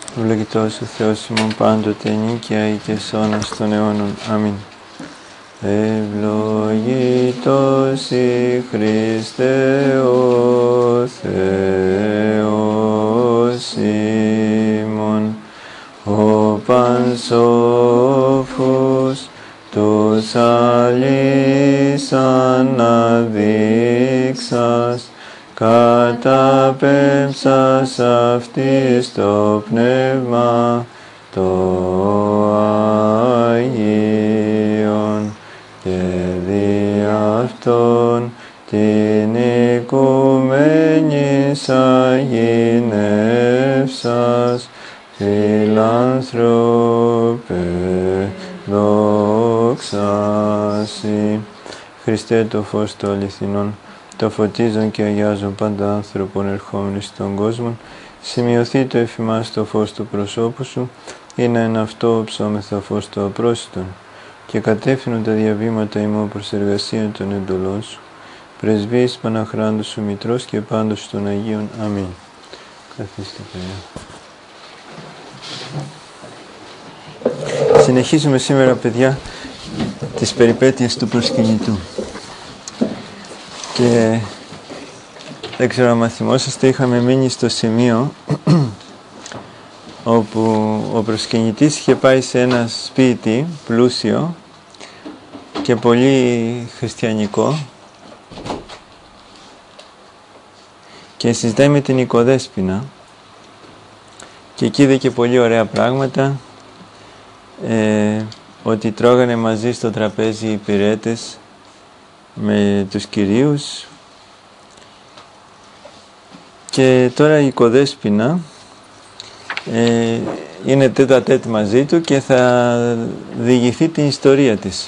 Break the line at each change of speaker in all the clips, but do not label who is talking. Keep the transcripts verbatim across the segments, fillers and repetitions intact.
Ευλογητός ο Θεός ημών πάντοτε νίκαια ή και σώνας των αιώνων. Αμήν. Ευλογητός η Χριστέ ο Θεός ημών, ο πανσόφος τους αλείς αναδείξας, καταπέμψας αυτής το πνεύμα το Αγίον και δι' αυτόν την οικουμένης αγινεύσας φιλάνθρωπε δόξασι. Χριστέ το φως το αληθινόν, το φωτίζον και αγιάζον πάντα άνθρωπον ερχόμενοι στον κόσμο, σημειωθεί το εφημάς το φως του προσώπου σου, είναι εν αυτό ψώμεθα φως το απρόσιτον, και κατεύθυνον τα διαβήματα ημών προς εργασία των εντολών σου, πρεσβείες Παναχράντου σου Μητρός και πάντως των Αγίων. Αμήν. Καθίστε, παιδιά. Συνεχίζουμε σήμερα, παιδιά, τις περιπέτειες του προσκυνητού. Και δεν ξέρω αν θυμόσαστε, είχαμε μείνει στο σημείο όπου ο προσκυνητής είχε πάει σε ένα σπίτι πλούσιο και πολύ χριστιανικό και συζητάει με την οικοδέσποινα και εκεί είδε και πολύ ωραία πράγματα, ε, ότι τρώγανε μαζί στο τραπέζι οι υπηρέτες με τους κυρίους, και τώρα η οικοδέσποινα ε, είναι τέτα τέτ μαζί του και θα διηγηθεί την ιστορία της,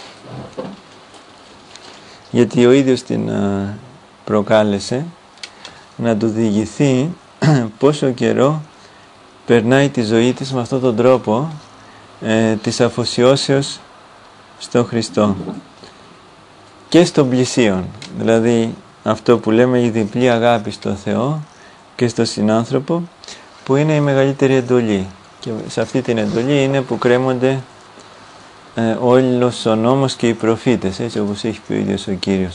γιατί ο ίδιος την α, προκάλεσε να του διηγηθεί πόσο καιρό περνάει τη ζωή της με αυτόν τον τρόπο ε, της αφοσιώσεως στον Χριστό και στον πλησίον, δηλαδή αυτό που λέμε η διπλή αγάπη στο Θεό και στο συνάνθρωπο, που είναι η μεγαλύτερη εντολή, και σε αυτή την εντολή είναι που κρέμονται ε, όλος ο νόμος και οι προφήτες, έτσι όπως έχει πει ο ίδιος ο Κύριος.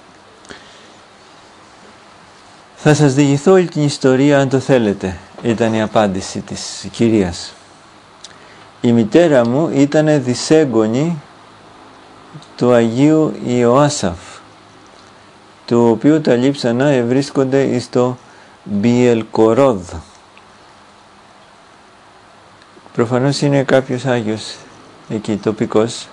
Θα σας διηγηθώ όλη την ιστορία αν το θέλετε, ήταν η απάντηση της κυρίας. Η μητέρα μου ήταν δισέγγονη του Αγίου Ιωάσαφ, του οποίου τα λείψανα ευρίσκονται εις το Μπιελκορόδ. Προφανώς είναι κάποιος Άγιος εκεί, τοπικός.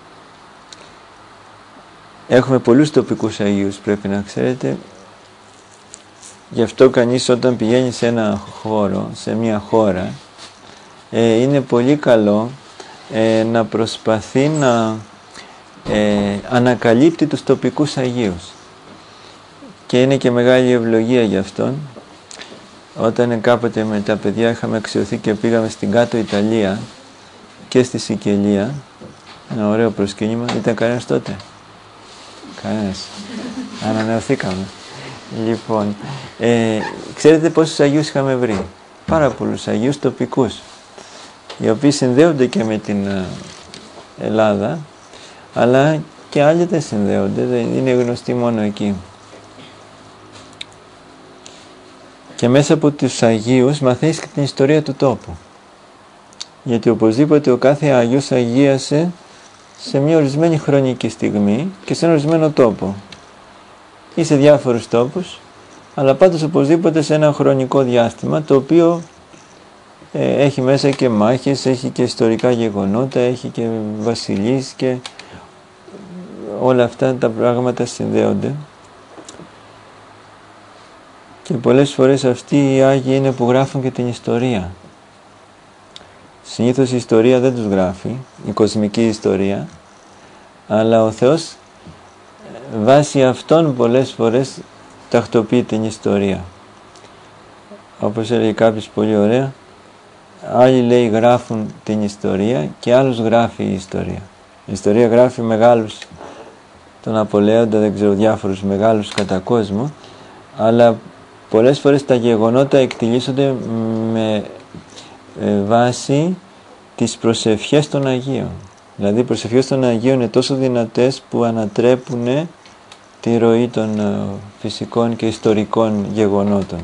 Έχουμε πολλούς τοπικούς Αγίους, πρέπει να ξέρετε. Γι' αυτό κανείς όταν πηγαίνει σε ένα χώρο, σε μια χώρα, ε, είναι πολύ καλό ε, να προσπαθεί να ε, ανακαλύπτει τους τοπικούς Αγίους. Και είναι και μεγάλη ευλογία για αυτόν. Όταν κάποτε με τα παιδιά είχαμε αξιωθεί και πήγαμε στην κάτω Ιταλία και στη Σικελία, ένα ωραίο προσκύνημα, ήταν κανένας τότε? Κανένας. Ανανεωθήκαμε. Λοιπόν, ε, ξέρετε πόσους Αγίους είχαμε βρει? Πάρα πολλούς Αγίους τοπικούς, οι οποίοι συνδέονται και με την Ελλάδα, αλλά και άλλοι δεν συνδέονται, δεν είναι γνωστοί μόνο εκεί. Και μέσα από τους Αγίους μαθαίνεις και την ιστορία του τόπου. Γιατί οπωσδήποτε ο κάθε Άγιος αγίασε σε μια ορισμένη χρονική στιγμή και σε ένα ορισμένο τόπο. Ή σε διάφορους τόπους, αλλά πάντως οπωσδήποτε σε ένα χρονικό διάστημα, το οποίο ε, έχει μέσα και μάχες, έχει και ιστορικά γεγονότα, έχει και βασιλείς και όλα αυτά τα πράγματα συνδέονται. Και πολλές φορές αυτοί οι Άγιοι είναι που γράφουν και την ιστορία. Συνήθως η ιστορία δεν τους γράφει, η κοσμική ιστορία, αλλά ο Θεός βάσει αυτών πολλές φορές τακτοποιεί την ιστορία. Όπως έλεγε κάποιος πολύ ωραία, άλλοι λέει γράφουν την ιστορία και άλλους γράφει η ιστορία. Η ιστορία γράφει μεγάλους, τον Απολέοντα, δεν ξέρω, διάφορους μεγάλους κατά κόσμο, αλλά πολλές φορές τα γεγονότα εκτιλήσονται με ε, βάσει τις προσευχές των Αγίων. Δηλαδή οι προσευχές των Αγίων είναι τόσο δυνατές που ανατρέπουν τη ροή των ε, φυσικών και ιστορικών γεγονότων.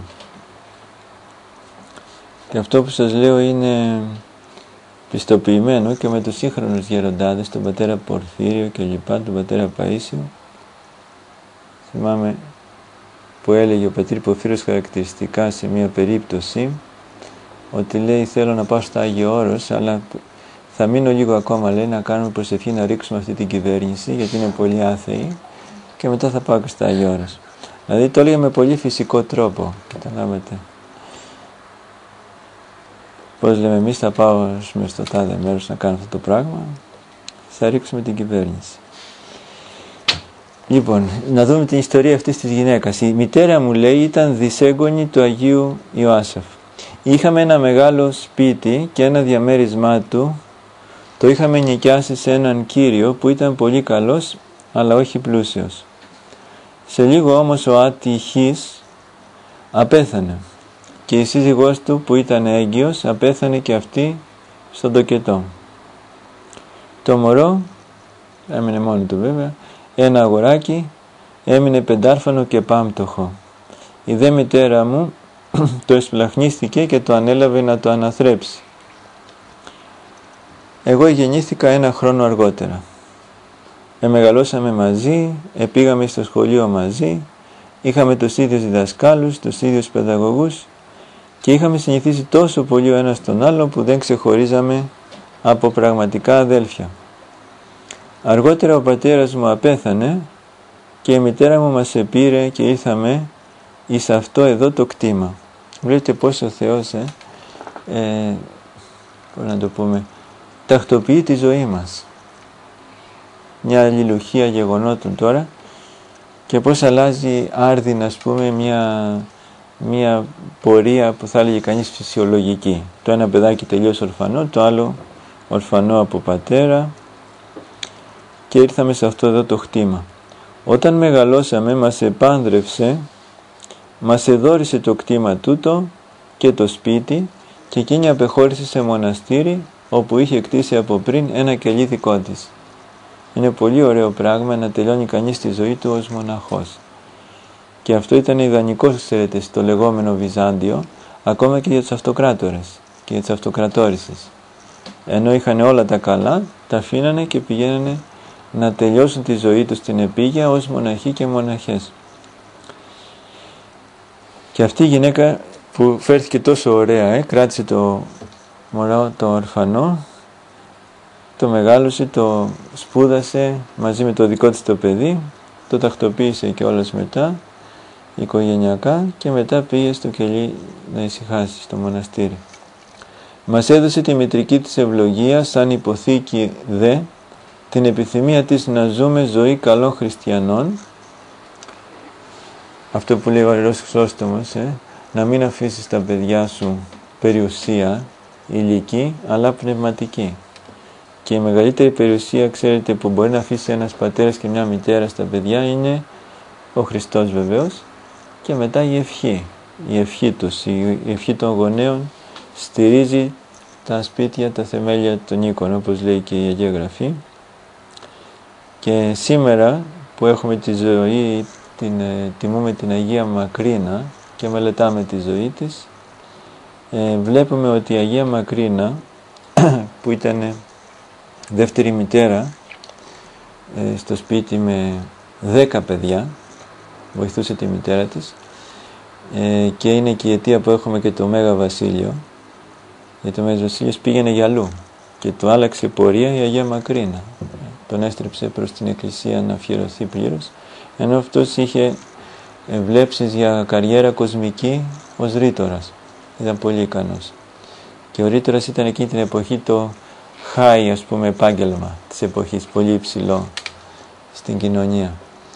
Και αυτό που σας λέω είναι πιστοποιημένο και με τους σύγχρονους γεροντάδες, τον πατέρα Πορφύριο και λοιπά, τον πατέρα Παΐσιο. Θυμάμαι που έλεγε ο πατήρ Πορφύριος χαρακτηριστικά σε μια περίπτωση ότι λέει θέλω να πάω στο Άγιο Όρος, αλλά θα μείνω λίγο ακόμα, λέει, να κάνουμε προσευχή να ρίξουμε αυτή την κυβέρνηση γιατί είναι πολύ άθεοι και μετά θα πάω και στο Άγιο Όρος. Δηλαδή το έλεγε με πολύ φυσικό τρόπο, καταλάβατε. Πώς λέμε εμείς θα πάω στο τάδε μέρος να κάνω αυτό το πράγμα, θα ρίξουμε την κυβέρνηση. Λοιπόν, να δούμε την ιστορία αυτής της γυναίκας. Η μητέρα μου, λέει, ήταν δισέγγονη του Αγίου Ιωάσαφ. Είχαμε ένα μεγάλο σπίτι και ένα διαμέρισμά του το είχαμε νοικιάσει σε έναν κύριο που ήταν πολύ καλός αλλά όχι πλούσιος. Σε λίγο όμως ο άτυχης απέθανε και η σύζυγός του που ήταν έγκυος απέθανε και αυτή στον τοκετό. Το μωρό έμεινε μόνο του βέβαια, ένα αγοράκι, έμεινε πεντάρφανο και πάμπτωχο. Η δε μητέρα μου το εσπλαχνίστηκε και το ανέλαβε να το αναθρέψει. Εγώ γεννήθηκα ένα χρόνο αργότερα. Εμεγαλώσαμε μαζί, επήγαμε στο σχολείο μαζί, είχαμε τους ίδιους διδασκάλους, τους ίδιους παιδαγωγούς και είχαμε συνηθίσει τόσο πολύ ο ένας τον άλλο που δεν ξεχωρίζαμε από πραγματικά αδέλφια. Αργότερα ο πατέρας μου απέθανε και η μητέρα μου μας επήρε και ήρθαμε εις αυτό εδώ το κτήμα. Βλέπετε πώς ο Θεός, ε, ε, πώς να το πούμε, τακτοποιεί τη ζωή μας. Μια αλληλουχία γεγονότων τώρα και πώς αλλάζει άρδινα, ας πούμε, μια, μια πορεία που θα έλεγε κανείς φυσιολογική. Το ένα παιδάκι τελείως ορφανό, το άλλο ορφανό από πατέρα και ήρθαμε σε αυτό εδώ το χτήμα. Όταν μεγαλώσαμε μας επάνδρευσε, μας εδώρισε το κτήμα τούτο και το σπίτι και εκείνη απεχώρησε σε μοναστήρι όπου είχε κτίσει από πριν ένα κελί δικό της. Είναι πολύ ωραίο πράγμα να τελειώνει κανείς τη ζωή του ως μοναχός. Και αυτό ήταν ιδανικό, ξέρετε, στο λεγόμενο Βυζάντιο, ακόμα και για τους αυτοκράτορες και για τις αυτοκρατόρισες. Ενώ είχαν όλα τα καλά, τα αφήνανε και πηγαίνανε να τελειώσουν τη ζωή τους στην επίγεια ως μοναχοί και μοναχές. Και αυτή η γυναίκα που φέρθηκε τόσο ωραία, ε, κράτησε το μωρό το ορφανό, το μεγάλωσε, το σπούδασε μαζί με το δικό της το παιδί, το τακτοποίησε και όλες μετά οικογενειακά και μετά πήγε στο κελί να ησυχάσει στο μοναστήρι. Μας έδωσε τη μητρική της ευλογία σαν υποθήκη δε την επιθυμία της να ζούμε ζωή καλών χριστιανών, αυτό που λέει ο Ιερός Χρυσόστομος, ε, να μην αφήσεις τα παιδιά σου περιουσία ηλική αλλά πνευματική. Και η μεγαλύτερη περιουσία, ξέρετε, που μπορεί να αφήσει ένας πατέρας και μια μητέρα στα παιδιά είναι ο Χριστός βεβαίως και μετά η ευχή. Η ευχή τους, η ευχή των γονέων στηρίζει τα σπίτια, τα θεμέλια των οίκων, όπως λέει και η Αγία Γραφή. Και σήμερα που έχουμε τη ζωή, την, τιμούμε την Αγία Μακρίνα και μελετάμε τη ζωή της, ε, βλέπουμε ότι η Αγία Μακρίνα που ήταν δεύτερη μητέρα ε, στο σπίτι με δέκα παιδιά, βοηθούσε τη μητέρα της ε, και είναι και η αιτία που έχουμε και το Μέγα Βασίλειο, γιατί ο Μέγας Βασίλειος πήγαινε για αλλού και του άλλαξε πορεία η Αγία Μακρίνα, τον έστρεψε προς την Εκκλησία να αφιερωθεί πλήρως, ενώ αυτός είχε βλέψεις για καριέρα κοσμική ως ρήτορας, ήταν πολύ ικανός και ο ρήτορας ήταν εκείνη την εποχή το high, ας πούμε, επάγγελμα της εποχής, πολύ υψηλό στην κοινωνία.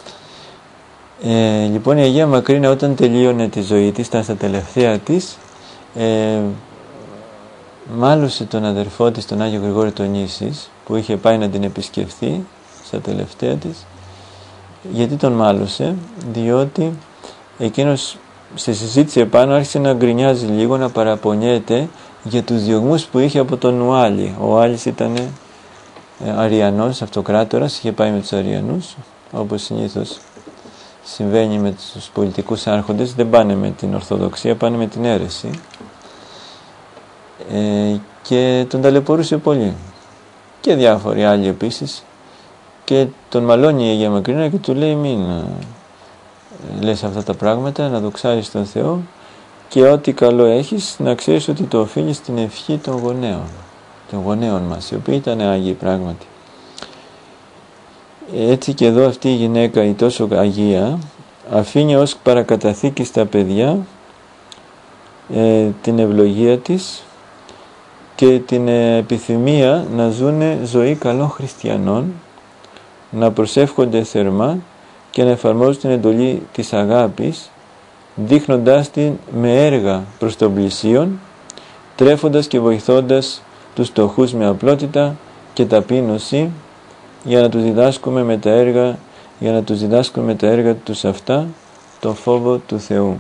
Ε, λοιπόν η Αγία Μακρίνα όταν τελείωνε τη ζωή της, ήταν στα τελευταία της, ε, μάλωσε τον αδερφό της, τον Άγιο Γρηγόρη τον Ίσης, που είχε πάει να την επισκεφθεί στα τελευταία της. Γιατί τον μάλωσε? Διότι εκείνος σε συζήτηση επάνω άρχισε να γκρινιάζει λίγο, να παραπονιέται για τους διωγμούς που είχε από τον Ουάλι. Ο Ουάλης ήταν ε, Αριανός, αυτοκράτορας, είχε πάει με τους Αριανούς, όπως συνήθως συμβαίνει με τους πολιτικούς άρχοντες, δεν πάνε με την Ορθοδοξία, πάνε με την αίρεση. Ε, και τον ταλαιπωρούσε πολύ. Και διάφοροι άλλοι επίσης. Και τον μαλώνει η Αγία Μακρύνα και του λέει μην ε, λες αυτά τα πράγματα, να δοξάρεις τον Θεό και ό,τι καλό έχεις να ξέρεις ότι το οφείλεις στην ευχή των γονέων, των γονέων μας, οι οποίοι ήταν Άγιοι πράγματι. Έτσι και εδώ αυτή η γυναίκα, η τόσο Αγία, αφήνει ως παρακαταθήκη στα παιδιά ε, την ευλογία της και την ε, επιθυμία να ζουνε ζωή καλών χριστιανών, να προσεύχονται θερμά και να εφαρμόζουν την εντολή της αγάπης, δείχνοντάς την με έργα προς τον πλησίον, τρέφοντας και βοηθώντας τους φτωχούς με απλότητα και ταπείνωση, για να τους διδάσκουμε με τα έργα, για να τους διδάσκουμε με τα έργα τους αυτά τον φόβο του Θεού.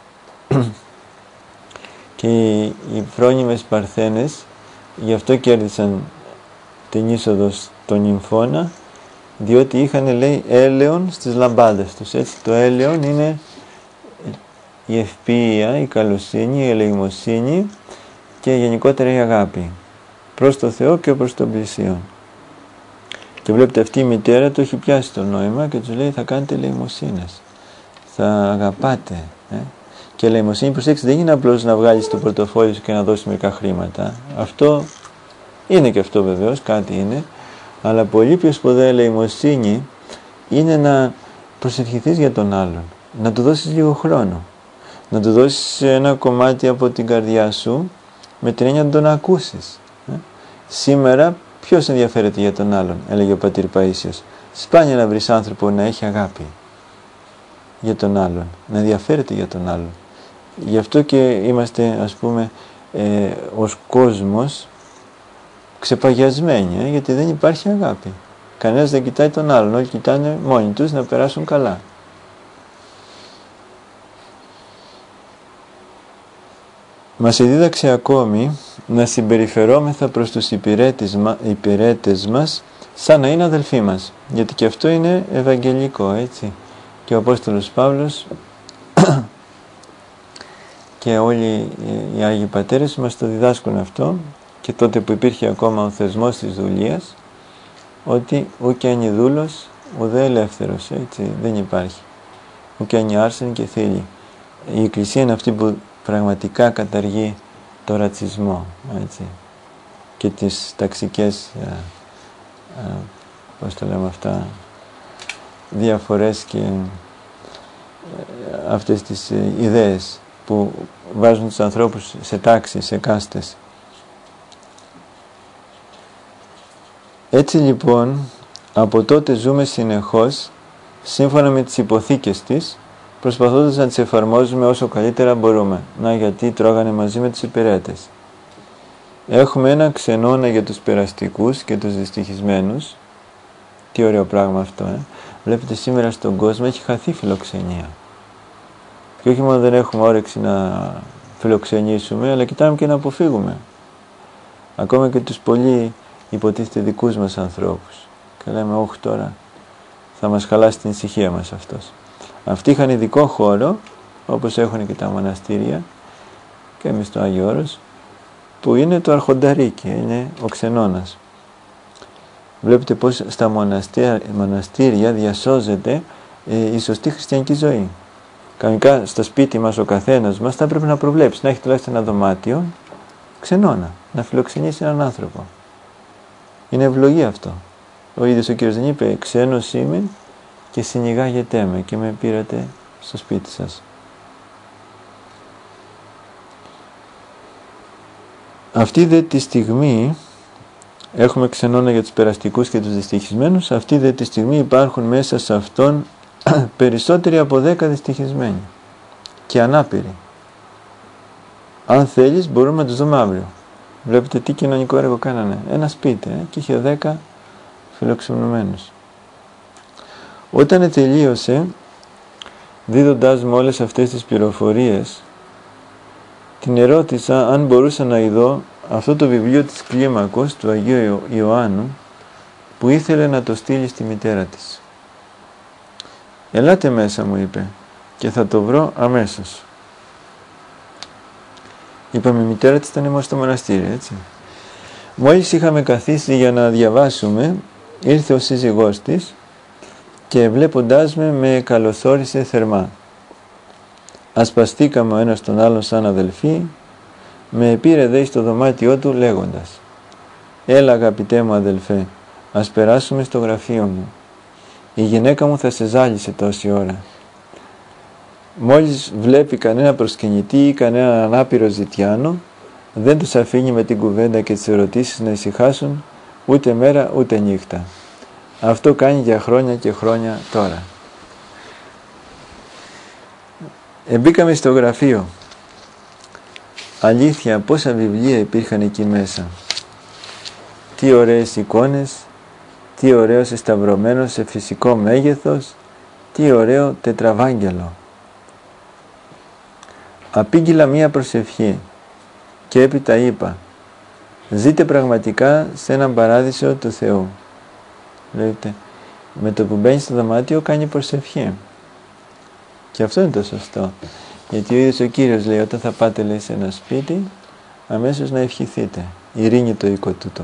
Και οι φρόνιμες Παρθένες γι' αυτό κέρδισαν την είσοδο στον Νυμφώνα, διότι είχαν, λέει, έλεον στις λαμπάδες τους. Έτσι, το έλεον είναι η ευπίεια, η καλοσύνη, η ελεημοσύνη και γενικότερα η αγάπη προς το Θεό και προς τον πλησίον. Και βλέπετε, αυτή η μητέρα το έχει πιάσει το νόημα και τους λέει θα κάνετε ελεημοσύνες, θα αγαπάτε. Ε? Και ελεημοσύνη, προσέξτε, δεν είναι απλώς να βγάλεις το πορτοφόλι σου και να δώσεις μερικά χρήματα. Αυτό είναι και αυτό βεβαίως, κάτι είναι. Αλλά πολύ πιο σπουδαία ελεημοσύνη είναι να προσευχηθείς για τον άλλον, να του δώσεις λίγο χρόνο, να του δώσεις ένα κομμάτι από την καρδιά σου με την έννοια να τον ακούσεις. Ε? Σήμερα ποιος ενδιαφέρεται για τον άλλον, έλεγε ο πατήρ Παΐσιος. Σπάνια να βρεις άνθρωπο να έχει αγάπη για τον άλλον, να ενδιαφέρεται για τον άλλον. Γι' αυτό και είμαστε, ας πούμε, ε, ως κόσμος ξεπαγιασμένοι, ε, γιατί δεν υπάρχει αγάπη. Κανένας δεν κοιτάει τον άλλον, όλοι κοιτάνε μόνοι τους να περάσουν καλά. Μας εδίδαξε ακόμη να συμπεριφερόμεθα προς τους υπηρέτες μας σαν να είναι αδελφοί μας, γιατί και αυτό είναι ευαγγελικό, έτσι. Και ο Απόστολος Παύλος και όλοι οι Άγιοι Πατέρες μας το διδάσκουν αυτό, και τότε που υπήρχε ακόμα ο θεσμός της δουλείας, ότι ούκ είναι δούλος ουδέ ελεύθερος, έτσι, δεν υπάρχει. Ούκ είναι άρσεν και θήλη. Η Εκκλησία είναι αυτή που πραγματικά καταργεί το ρατσισμό, έτσι, και τις ταξικές, α, α, πώς το λέμε αυτά, διαφορές και α, αυτές τις ε, ιδέες που βάζουν τους ανθρώπους σε τάξεις, σε κάστες. Έτσι λοιπόν, από τότε ζούμε συνεχώς σύμφωνα με τις υποθήκες της, προσπαθώντας να τις εφαρμόζουμε όσο καλύτερα μπορούμε. Να, γιατί τρώγανε μαζί με τους υπηρέτες. Έχουμε ένα ξενώνα για τους περαστικούς και τους δυστυχισμένους. Τι ωραίο πράγμα αυτό, ε. Βλέπετε, σήμερα στον κόσμο έχει χαθεί φιλοξενία. Και όχι μόνο δεν έχουμε όρεξη να φιλοξενήσουμε, αλλά κοιτάμε και να αποφύγουμε. Ακόμα και τους πολύ υποτίθεται δικούς μας ανθρώπους. Και λέμε, όχι τώρα, θα μας χαλάσει την ησυχία μας αυτός. Αυτοί είχαν ειδικό χώρο, όπως έχουν και τα μοναστήρια, και εμείς στο Άγιο Όρος, που είναι το αρχονταρίκι, είναι ο ξενώνας. Βλέπετε πως στα μοναστήρια, μοναστήρια διασώζεται ε, η σωστή χριστιανική ζωή. Κανονικά στο σπίτι μας ο καθένας μας θα πρέπει να προβλέψει, να έχει τουλάχιστον ένα δωμάτιο ξενώνα, να φιλοξενήσει έναν άνθρωπο. Είναι ευλογία αυτό. Ο ίδιος ο Κύριος δεν είπε, ξένος είμαι και συνηγάγετέ με και με πήρατε στο σπίτι σας. Αυτή δε τη στιγμή, έχουμε ξενώνα για τους περαστικούς και τους δυστυχισμένους, αυτή δε τη στιγμή υπάρχουν μέσα σε αυτόν περισσότεροι από δέκα δυστυχισμένοι και ανάπηροι. Αν θέλεις μπορούμε να τους δούμε αύριο. Βλέπετε τι κοινωνικό έργο κάνανε. Ένα σπίτι ε, και είχε δέκα φιλοξενουμένους. Όταν τελείωσε, δίδοντάς μου όλες αυτές τις πληροφορίες, την ερώτησα αν μπορούσα να ειδώ αυτό το βιβλίο της Κλίμακος του Αγίου Ιωάννου που ήθελε να το στείλει στη μητέρα της. «Ελάτε μέσα», μου είπε, «και θα το βρω αμέσως». Είπαμε, η μητέρα της ήταν immer στο μοναστήρι, έτσι. Μόλις είχαμε καθίσει για να διαβάσουμε, ήρθε ο σύζυγός της και βλέποντάς με, με καλωθόρισε θερμά. Ασπαστήκαμε ο ένας τον άλλον σαν αδελφοί, με πήρε δε στο δωμάτιό του λέγοντας «Έλα, αγαπητέ μου αδελφέ, ας περάσουμε στο γραφείο μου. Η γυναίκα μου θα σε ζάλισε τόση ώρα». Μόλις βλέπει κανένα προσκυνητή ή κανένα ανάπηρο ζητιάνο, δεν τους αφήνει με την κουβέντα και τις ερωτήσεις να ησυχάσουν ούτε μέρα ούτε νύχτα. Αυτό κάνει για χρόνια και χρόνια τώρα. Εμπήκαμε στο γραφείο. Αλήθεια, πόσα βιβλία υπήρχαν εκεί μέσα. Τι ωραίες εικόνες, τι ωραίος εσταυρωμένος σε φυσικό μέγεθος, τι ωραίο τετραβάγγελο. Απήγγειλα μία προσευχή και έπειτα είπα «Ζείτε πραγματικά σε έναν παράδεισο του Θεού». Βλέπετε, με το που μπαίνει στο δωμάτιο κάνει προσευχή. Και αυτό είναι το σωστό. Γιατί ο ίδιος ο Κύριος λέει όταν θα πάτε, λέει, σε ένα σπίτι, αμέσως να ευχηθείτε. Ειρήνη το οίκο τούτο.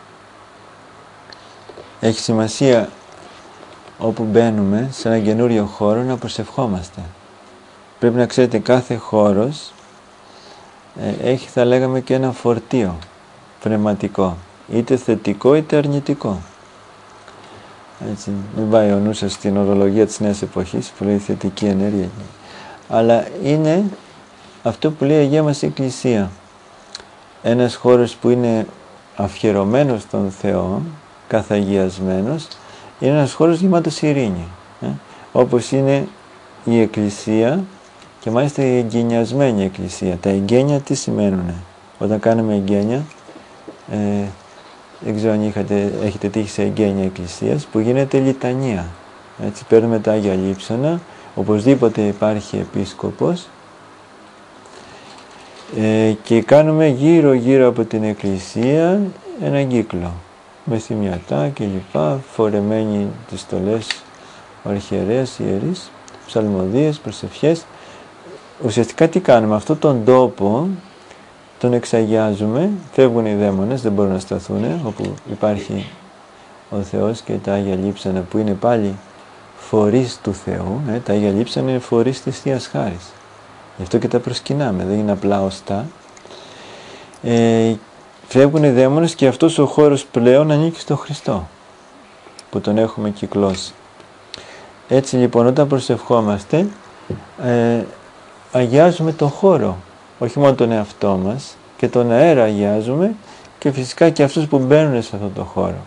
Έχει σημασία όπου μπαίνουμε σε ένα καινούριο χώρο να προσευχόμαστε. Πρέπει να ξέρετε, κάθε χώρος ε, έχει, θα λέγαμε, και ένα φορτίο πνευματικό, είτε θετικό είτε αρνητικό. Έτσι, μην πάει ο νους σας στην ορολογία της νέας εποχής που λέει θετική ενέργεια, αλλά είναι αυτό που λέει η Αγία μας Εκκλησία, ένας χώρος που είναι αφιερωμένος στον Θεό, καθαγιασμένος, είναι ένας χώρος γεμάτος ειρήνη, ε? όπως είναι η Εκκλησία, και μάλιστα η εγκαινιασμένη Εκκλησία. Τα εγγένεια τι σημαίνουνε? Όταν κάνουμε εγγένεια, ε, δεν ξέρω αν είχατε, έχετε τύχει σε εγγένεια εκκλησίας, που γίνεται λιτανία. Έτσι, παίρνουμε τα Άγια Λείψανα, οπωσδήποτε υπάρχει επίσκοπος, ε, και κάνουμε γύρω γύρω από την εκκλησία έναν κύκλο με θυμιατά και λοιπά, φορεμένοι τις στολές ο αρχιερέας, ιερείς, ψαλμοδίες, προσευχές. Ουσιαστικά τι κάνουμε? Αυτόν τον τόπο τον εξαγιάζουμε, φεύγουν οι δαίμονες, δεν μπορούν να σταθούν όπου υπάρχει ο Θεός και τα Άγια Λείψανα που είναι πάλι φορείς του Θεού. Ε, τα Άγια Λείψανα είναι φορείς της Θείας Χάρης. Γι' αυτό και τα προσκυνάμε, δεν είναι απλά οστά. Ε, φεύγουν οι δαίμονες και αυτός ο χώρος πλέον ανήκει στο Χριστό που τον έχουμε κυκλώσει. Έτσι λοιπόν όταν προσευχόμαστε ε, αγιάζουμε τον χώρο, όχι μόνο τον εαυτό μας, και τον αέρα αγιάζουμε και φυσικά και αυτούς που μπαίνουν σε αυτόν τον χώρο.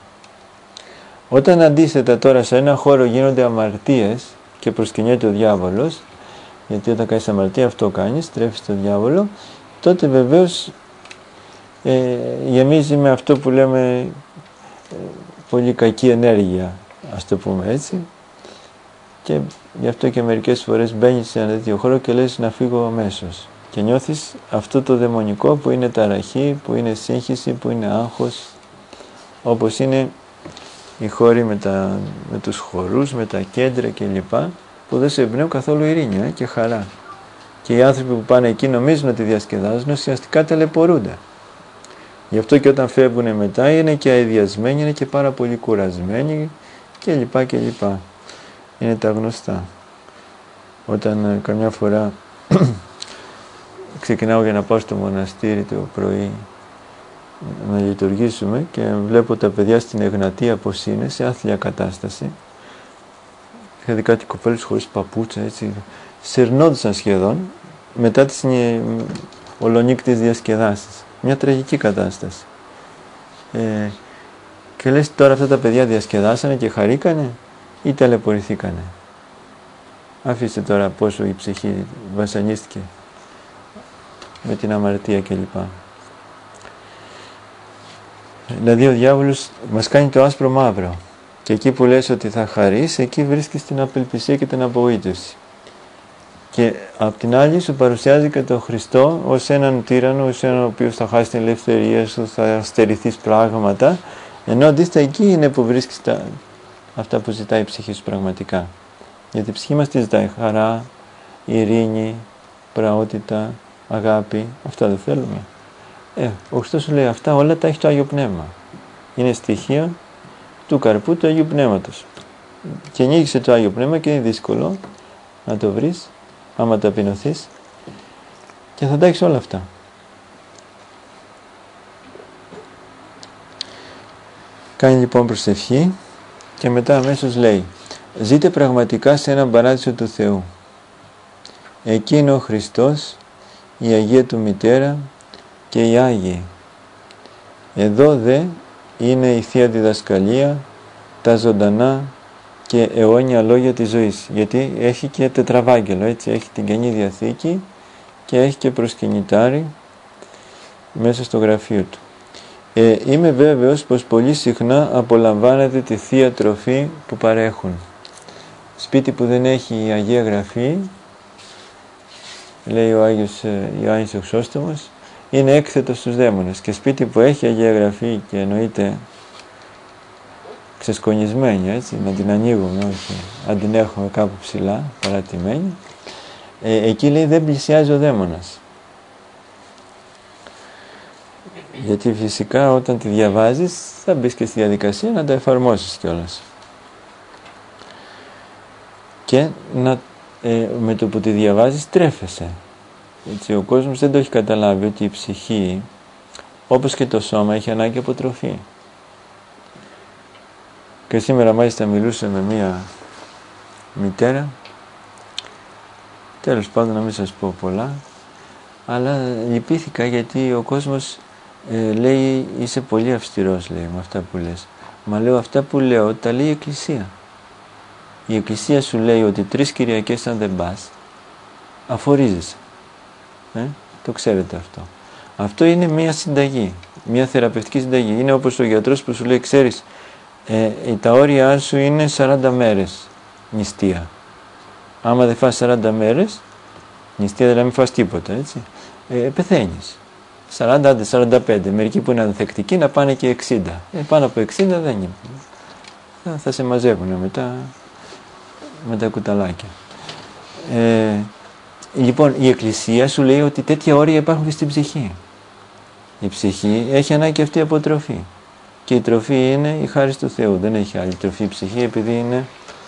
Όταν αντίθετα τώρα σε ένα χώρο γίνονται αμαρτίες και προσκυνιέται ο διάβολος, γιατί όταν κάνεις αμαρτία αυτό κάνεις, τρέφεις τον διάβολο, τότε βεβαίως ε, γεμίζει με αυτό που λέμε ε, πολύ κακή ενέργεια, ας το πούμε έτσι, και γι' αυτό και μερικές φορές μπαίνεις σε ένα τέτοιο χώρο και λες να φύγω αμέσως και νιώθεις αυτό το δαιμονικό που είναι ταραχή, που είναι σύγχυση, που είναι άγχος, όπως είναι οι χώροι με, τα, με τους χορούς, με τα κέντρα κλπ, που δεν σε εμπνέουν καθόλου ειρήνη ε, και χαρά. Και οι άνθρωποι που πάνε εκεί νομίζουν ότι διασκεδάζουν, ουσιαστικά ταλαιπωρούνται. Γι' αυτό και όταν φεύγουν μετά είναι και αηδιασμένοι, είναι και πάρα πολύ κουρασμένοι κλπ. κλπ. Είναι τα γνωστά. Όταν ε, καμιά φορά ξεκινάω για να πάω στο μοναστήρι το πρωί να λειτουργήσουμε και βλέπω τα παιδιά στην Εγνατία πως είναι, σε άθλια κατάσταση. Είχα δει κάτι κοπέλους χωρίς παπούτσα, έτσι, σερνόντουσαν σχεδόν μετά τις ολονύκτιες διασκεδάσεις. Μια τραγική κατάσταση. Ε, και λες τώρα αυτά τα παιδιά διασκεδάσανε και χαρήκανε ή ταλαιπωρηθήκανε? Αφήστε τώρα πόσο η ψυχή βασανίστηκε με την αμαρτία κλπ. Δηλαδή ο διάβολος μας κάνει το άσπρο μαύρο και εκεί που λες ότι θα χαρείς, εκεί βρίσκεις την απελπισία και την απογοήτευση. Και απ' την άλλη σου παρουσιάζει και τον Χριστό ως έναν τύραννο, ως έναν ο οποίος θα χάσει την ελευθερία σου, θα στερηθείς πράγματα, ενώ αντίθετα εκεί είναι που βρίσκεις τα, αυτά που ζητάει η ψυχή σου πραγματικά. Γιατί η ψυχή μας τι ζητάει? Χαρά, ειρήνη, πραότητα, αγάπη. Αυτά δεν θέλουμε. Ε, ο Χριστός σου λέει αυτά όλα τα έχει το Άγιο Πνεύμα. Είναι στοιχεία του καρπού του Αγίου Πνεύματος. Και ανοίγησε το Άγιο Πνεύμα και είναι δύσκολο να το βρεις, άμα ταπεινωθείς, και θα τα έχεις όλα αυτά. Κάνει λοιπόν προσευχή και μετά αμέσως λέει: ζείτε πραγματικά σε έναν παράδεισο του Θεού. Εκεί είναι ο Χριστός, η Αγία Του Μητέρα και οι Άγιοι. Εδώ δε είναι η Θεία Διδασκαλία, τα ζωντανά και αιώνια λόγια της ζωής. Γιατί έχει και τετραβάγγελο, έτσι, έχει την Καινή Διαθήκη και έχει και προσκυνητάρι μέσα στο γραφείο του. Ε, είμαι βέβαιος πως πολύ συχνά απολαμβάνετε τη Θεία Τροφή που παρέχουν. Σπίτι που δεν έχει η Αγία Γραφή, λέει ο Άγιος Ιωάννης ο Χρυσόστομος, είναι έκθετο στους δαίμονες. Και σπίτι που έχει Αγία Γραφή και εννοείται ξεσκονισμένη, έτσι, να την ανοίγουμε, όχι, αν την έχουμε κάπου ψηλά, παρατημένη, ε, εκεί λέει δεν πλησιάζει ο δαίμονας. Γιατί φυσικά όταν τη διαβάζεις θα μπεις και στη διαδικασία να τα εφαρμόσεις κιόλας. Και να, ε, με το που τη διαβάζεις τρέφεσαι. Έτσι, ο κόσμος δεν το έχει καταλάβει ότι η ψυχή, όπως και το σώμα, έχει ανάγκη από τροφή. Και σήμερα μάλιστα μιλούσα με μία μητέρα, τέλος πάντων να μην σας πω πολλά, αλλά λυπήθηκα γιατί ο κόσμος ε, λέει είσαι πολύ αυστηρός, λέει, με αυτά που λες. Μα λέω αυτά που λέω τα λέει η Εκκλησία. Η Εκκλησία σου λέει ότι τρεις Κυριακές αν δεν πας αφορίζεσαι. Ε, το ξέρετε αυτό. Αυτό είναι μία συνταγή, μία θεραπευτική συνταγή. Είναι όπως ο γιατρός που σου λέει, ξέρεις, ε, τα όρια σου είναι σαράντα μέρες νηστεία. Άμα δεν φας σαράντα μέρες νηστεία, δηλαδή μην φας τίποτα, έτσι, ε, πεθαίνεις. σαράντα, σαράντα πέντε, μερικοί που είναι ανθεκτικοί να πάνε και εξήντα. Ε, πάνω από εξήντα δεν είναι. Θα, θα σε μαζεύουν μετά με τα κουταλάκια. Ε, λοιπόν, η Εκκλησία σου λέει ότι τέτοια όρια υπάρχουν και στην ψυχή. Η ψυχή έχει ανάγκη αυτή από τροφή. Και η τροφή είναι η χάρις του Θεού. Δεν έχει άλλη τροφή η ψυχή, επειδή είναι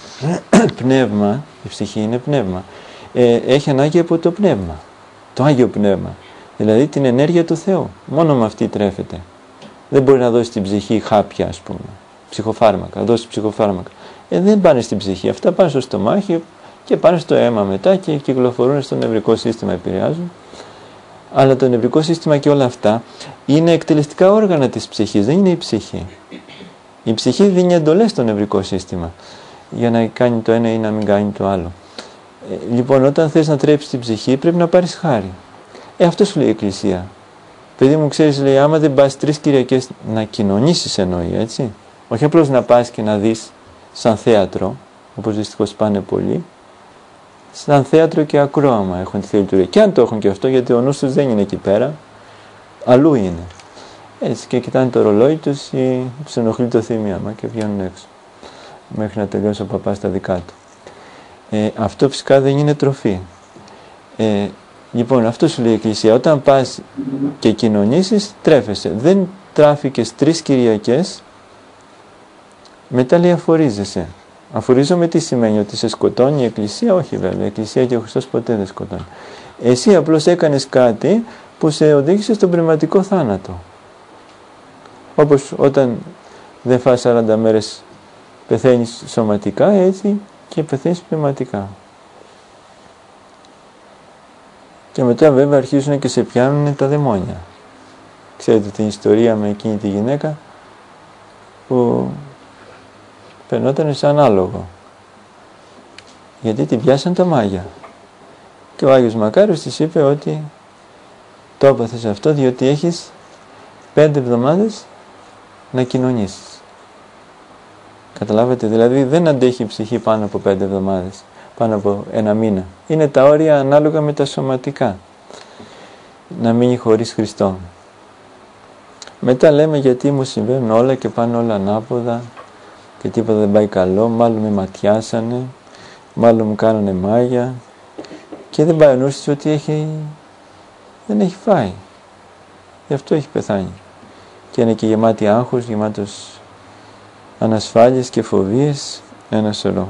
πνεύμα. Η ψυχή είναι πνεύμα. Ε, έχει ανάγκη από το πνεύμα. Το Άγιο Πνεύμα. Δηλαδή την ενέργεια του Θεού. Μόνο με αυτή τρέφεται. Δεν μπορεί να δώσει στην ψυχή χάπια, ας πούμε. Ψυχοφάρμακα. Να δώσει ψυχοφάρμακα. Ε, δεν πάνε στην ψυχή. Αυτά πάνε στο στομάχι και πάνε στο αίμα μετά και κυκλοφορούν στο νευρικό σύστημα, επηρεάζουν. Αλλά το νευρικό σύστημα και όλα αυτά είναι εκτελεστικά όργανα της ψυχής, δεν είναι η ψυχή. Η ψυχή δίνει εντολές στο νευρικό σύστημα για να κάνει το ένα ή να μην κάνει το άλλο. Ε, λοιπόν, όταν θες να τρέψεις την ψυχή πρέπει να πάρεις χάρη. Ε, αυτό σου λέει η Εκκλησία. Παιδί μου, ξέρεις, λέει, άμα δεν πας τρεις Κυριακές να κοινωνήσεις, εννοεί, έτσι. Όχι απλώς να πας και να δεις σαν θέατρο, όπως δυστυχώς πάνε πολλοί, σαν θέατρο και ακρόαμα έχουν τη λειτουργία. Και αν το έχουν και αυτό, γιατί ο νους τους δεν είναι εκεί πέρα, αλλού είναι. Έτσι, και κοιτάνε το ρολόι τους ή τους ενοχλεί το θύμιαμα και βγαίνουν έξω. Μέχρι να τελειώσει ο παπάς τα δικά του. Ε, αυτό φυσικά δεν είναι τροφή. Ε, λοιπόν, αυτό σου λέει η Εκκλησία. Όταν πας και κοινωνήσεις, τρέφεσαι. Δεν τράφηκες τρεις Κυριακές, μετά λέει αφορίζεσαι. Αφορίζομαι τι σημαίνει, ότι σε σκοτώνει η Εκκλησία? Όχι βέβαια, η Εκκλησία και ο Χριστός ποτέ δεν σκοτώνει. Εσύ απλώς έκανες κάτι που σε οδήγησε στον πνευματικό θάνατο. Όπως όταν δεν φας σαράντα μέρες πεθαίνεις σωματικά, έτσι και πεθαίνεις πνευματικά. Και μετά βέβαια αρχίζουν και σε πιάνουν τα δαιμόνια. Ξέρετε την ιστορία με εκείνη τη γυναίκα που φαινόταν σαν άλογο, γιατί την πιάσαν τα μάγια. Και ο Άγιος Μακάριος της είπε ότι το έπαθες αυτό διότι έχεις πέντε εβδομάδες να κοινωνήσεις. Καταλάβετε, δηλαδή δεν αντέχει η ψυχή πάνω από πέντε εβδομάδες. πάνω από ένα μήνα. Είναι τα όρια ανάλογα με τα σωματικά. Να μείνει χωρίς Χριστό. Μετά λέμε γιατί μου συμβαίνουν όλα και πάνε όλα ανάποδα και τίποτα δεν πάει καλό, μάλλον με ματιάσανε, μάλλον μου κάνανε μάγια και δεν πάει ο νους ότι έχει, δεν έχει φάει. Γι' αυτό έχει πεθάνει. Και είναι και γεμάτη άγχος, γεμάτος ανασφάλειες και φοβίες, ένα σωρό.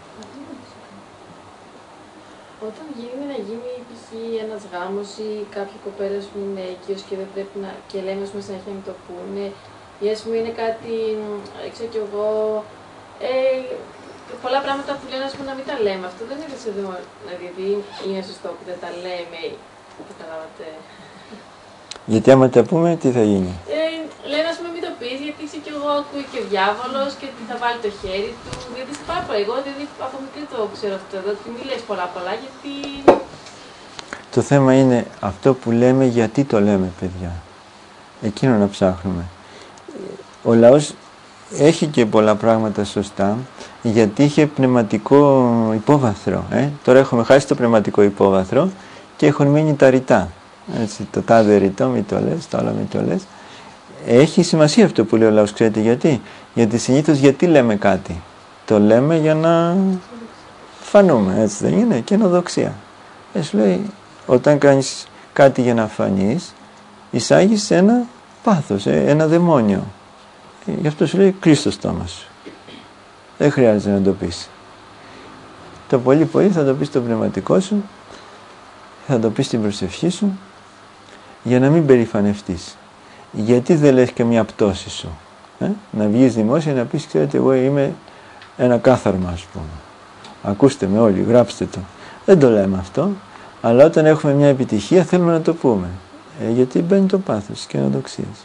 Όταν γίνει να γίνει π.χ. ένας γάμος ή κάποια κοπέλα που είναι οικείος και δεν πρέπει να, και λένε ας πούμε συνέχεια να το πούνε, ή ας πούμε είναι κάτι, ξέρω κι εγώ, ε, πολλά πράγματα που λένε ας πούμε να μην τα λέμε. Αυτό δεν είναι σε δούμε, δηλαδή είναι σωστό που δεν τα λέμε, καταλάβατε.
Γιατί άμα τα πούμε, τι θα γίνει.
Ε, λένε ας πούμε μην το πεις, γιατί είσαι κι εγώ ακούει και ο διάβολος και θα βάλει το χέρι του. Δηλαδή σε πάρα πολλά. Εγώ δηλαδή από μικρή το ξέρω αυτό εδώ, ότι μην λες πολλά πολλά γιατί...
Το θέμα είναι αυτό που λέμε, γιατί το λέμε, παιδιά. Εκείνο να ψάχνουμε. Ο λαός έχει και πολλά πράγματα σωστά, γιατί είχε πνευματικό υπόβαθρο. Ε? Τώρα έχουμε χάσει το πνευματικό υπόβαθρο και έχουν μείνει τα ρητά. Έτσι, το τάδε ρητό, μη το λες, το άλλο μη το λες. Έχει σημασία αυτό που λέει ο λαός, ξέρετε γιατί. Γιατί συνήθως γιατί λέμε κάτι. Το λέμε για να φανούμε, έτσι δεν είναι, και ενοδοξία. Έτσι λέει, όταν κάνεις κάτι για να φανείς, εισάγεις ένα πάθος, ένα δαιμόνιο. Γι' αυτό σου λέει, κλείς το στόμα σου. Δεν χρειάζεται να το πεις. Το πολύ πολύ θα το πεις στο πνευματικό σου, θα το πεις στην προσευχή σου, για να μην περηφανευτείς. Γιατί δεν λες και μια πτώση σου. Ε? Να βγεις δημόσια να πεις, ξέρετε, εγώ είμαι ένα κάθαρμα, ας πούμε. Ακούστε με όλοι, γράψτε το. Δεν το λέμε αυτό, αλλά όταν έχουμε μια επιτυχία θέλουμε να το πούμε. Ε, γιατί μπαίνει το πάθος και ενοδοξίας.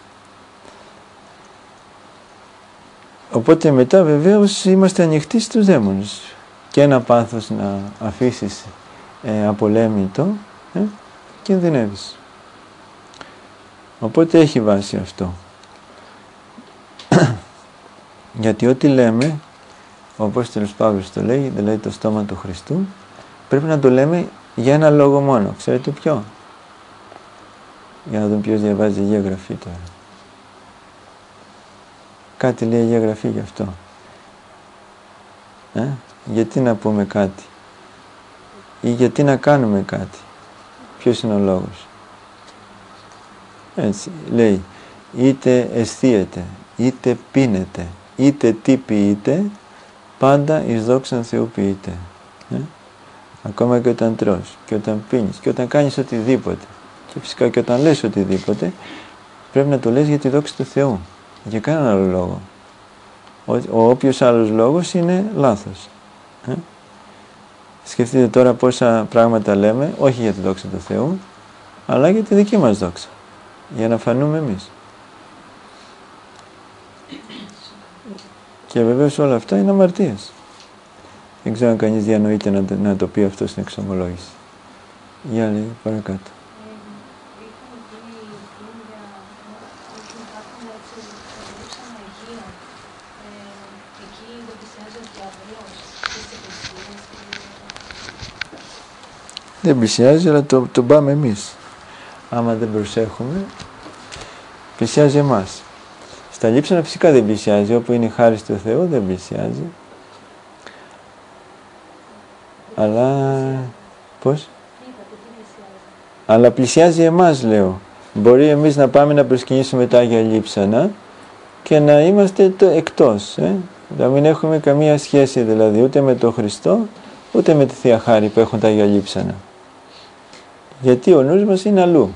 Οπότε μετά βεβαίως είμαστε ανοιχτοί στους δαίμονες. Και ένα πάθος να αφήσεις ε, απολέμητο, ε, κινδυνεύεις. Οπότε έχει βάση αυτό. Γιατί ό,τι λέμε, ο Απόστολος Παύλος το λέει, δηλαδή το στόμα του Χριστού, πρέπει να το λέμε για ένα λόγο μόνο. Ξέρετε ποιο? Για να δούμε ποιος διαβάζει Αγία Γραφή τώρα. Κάτι λέει Αγία Γραφή γι' αυτό. Ε? Γιατί να πούμε κάτι? Ή γιατί να κάνουμε κάτι? Ποιος είναι ο λόγος? Έτσι λέει, είτε αισθίεται, είτε πίνεται, είτε τι ποιείται, πάντα εις δόξαν Θεού ποιείται. Ε? Ακόμα και όταν τρως, και όταν πίνεις, και όταν κάνεις οτιδήποτε, και φυσικά και όταν λες οτιδήποτε, πρέπει να το λες για τη δόξη του Θεού, για κανέναν άλλο λόγο. Ο, ο όποιος άλλος λόγος είναι λάθος. Ε? Σκεφτείτε τώρα πόσα πράγματα λέμε, όχι για τη δόξη του Θεού, αλλά για τη δική μας δόξα, για να φανούμε εμείς. Και βεβαίως όλα αυτά είναι αμαρτίες. Δεν ξέρω αν κανείς διανοείται να, να το πει αυτό στην εξομολόγηση. Για λέει, παρακάτω. Δεν πλησιάζει, αλλά το, το πάμε εμείς. Άμα δεν προσέχουμε, πλησιάζει εμάς. Στα λείψανα φυσικά δεν πλησιάζει, όπου είναι η χάρις του Θεού δεν πλησιάζει. Αλλά, πώς? Αλλά πλησιάζει εμάς, λέω. Μπορεί εμείς να πάμε να προσκυνήσουμε τα Άγια Λείψανα και να είμαστε το εκτός. Ε? Να μην έχουμε καμία σχέση δηλαδή ούτε με τον Χριστό, ούτε με τη Θεία Χάρη που έχουν τα Άγια Λείψανα. Γιατί ο νους μας είναι αλλού.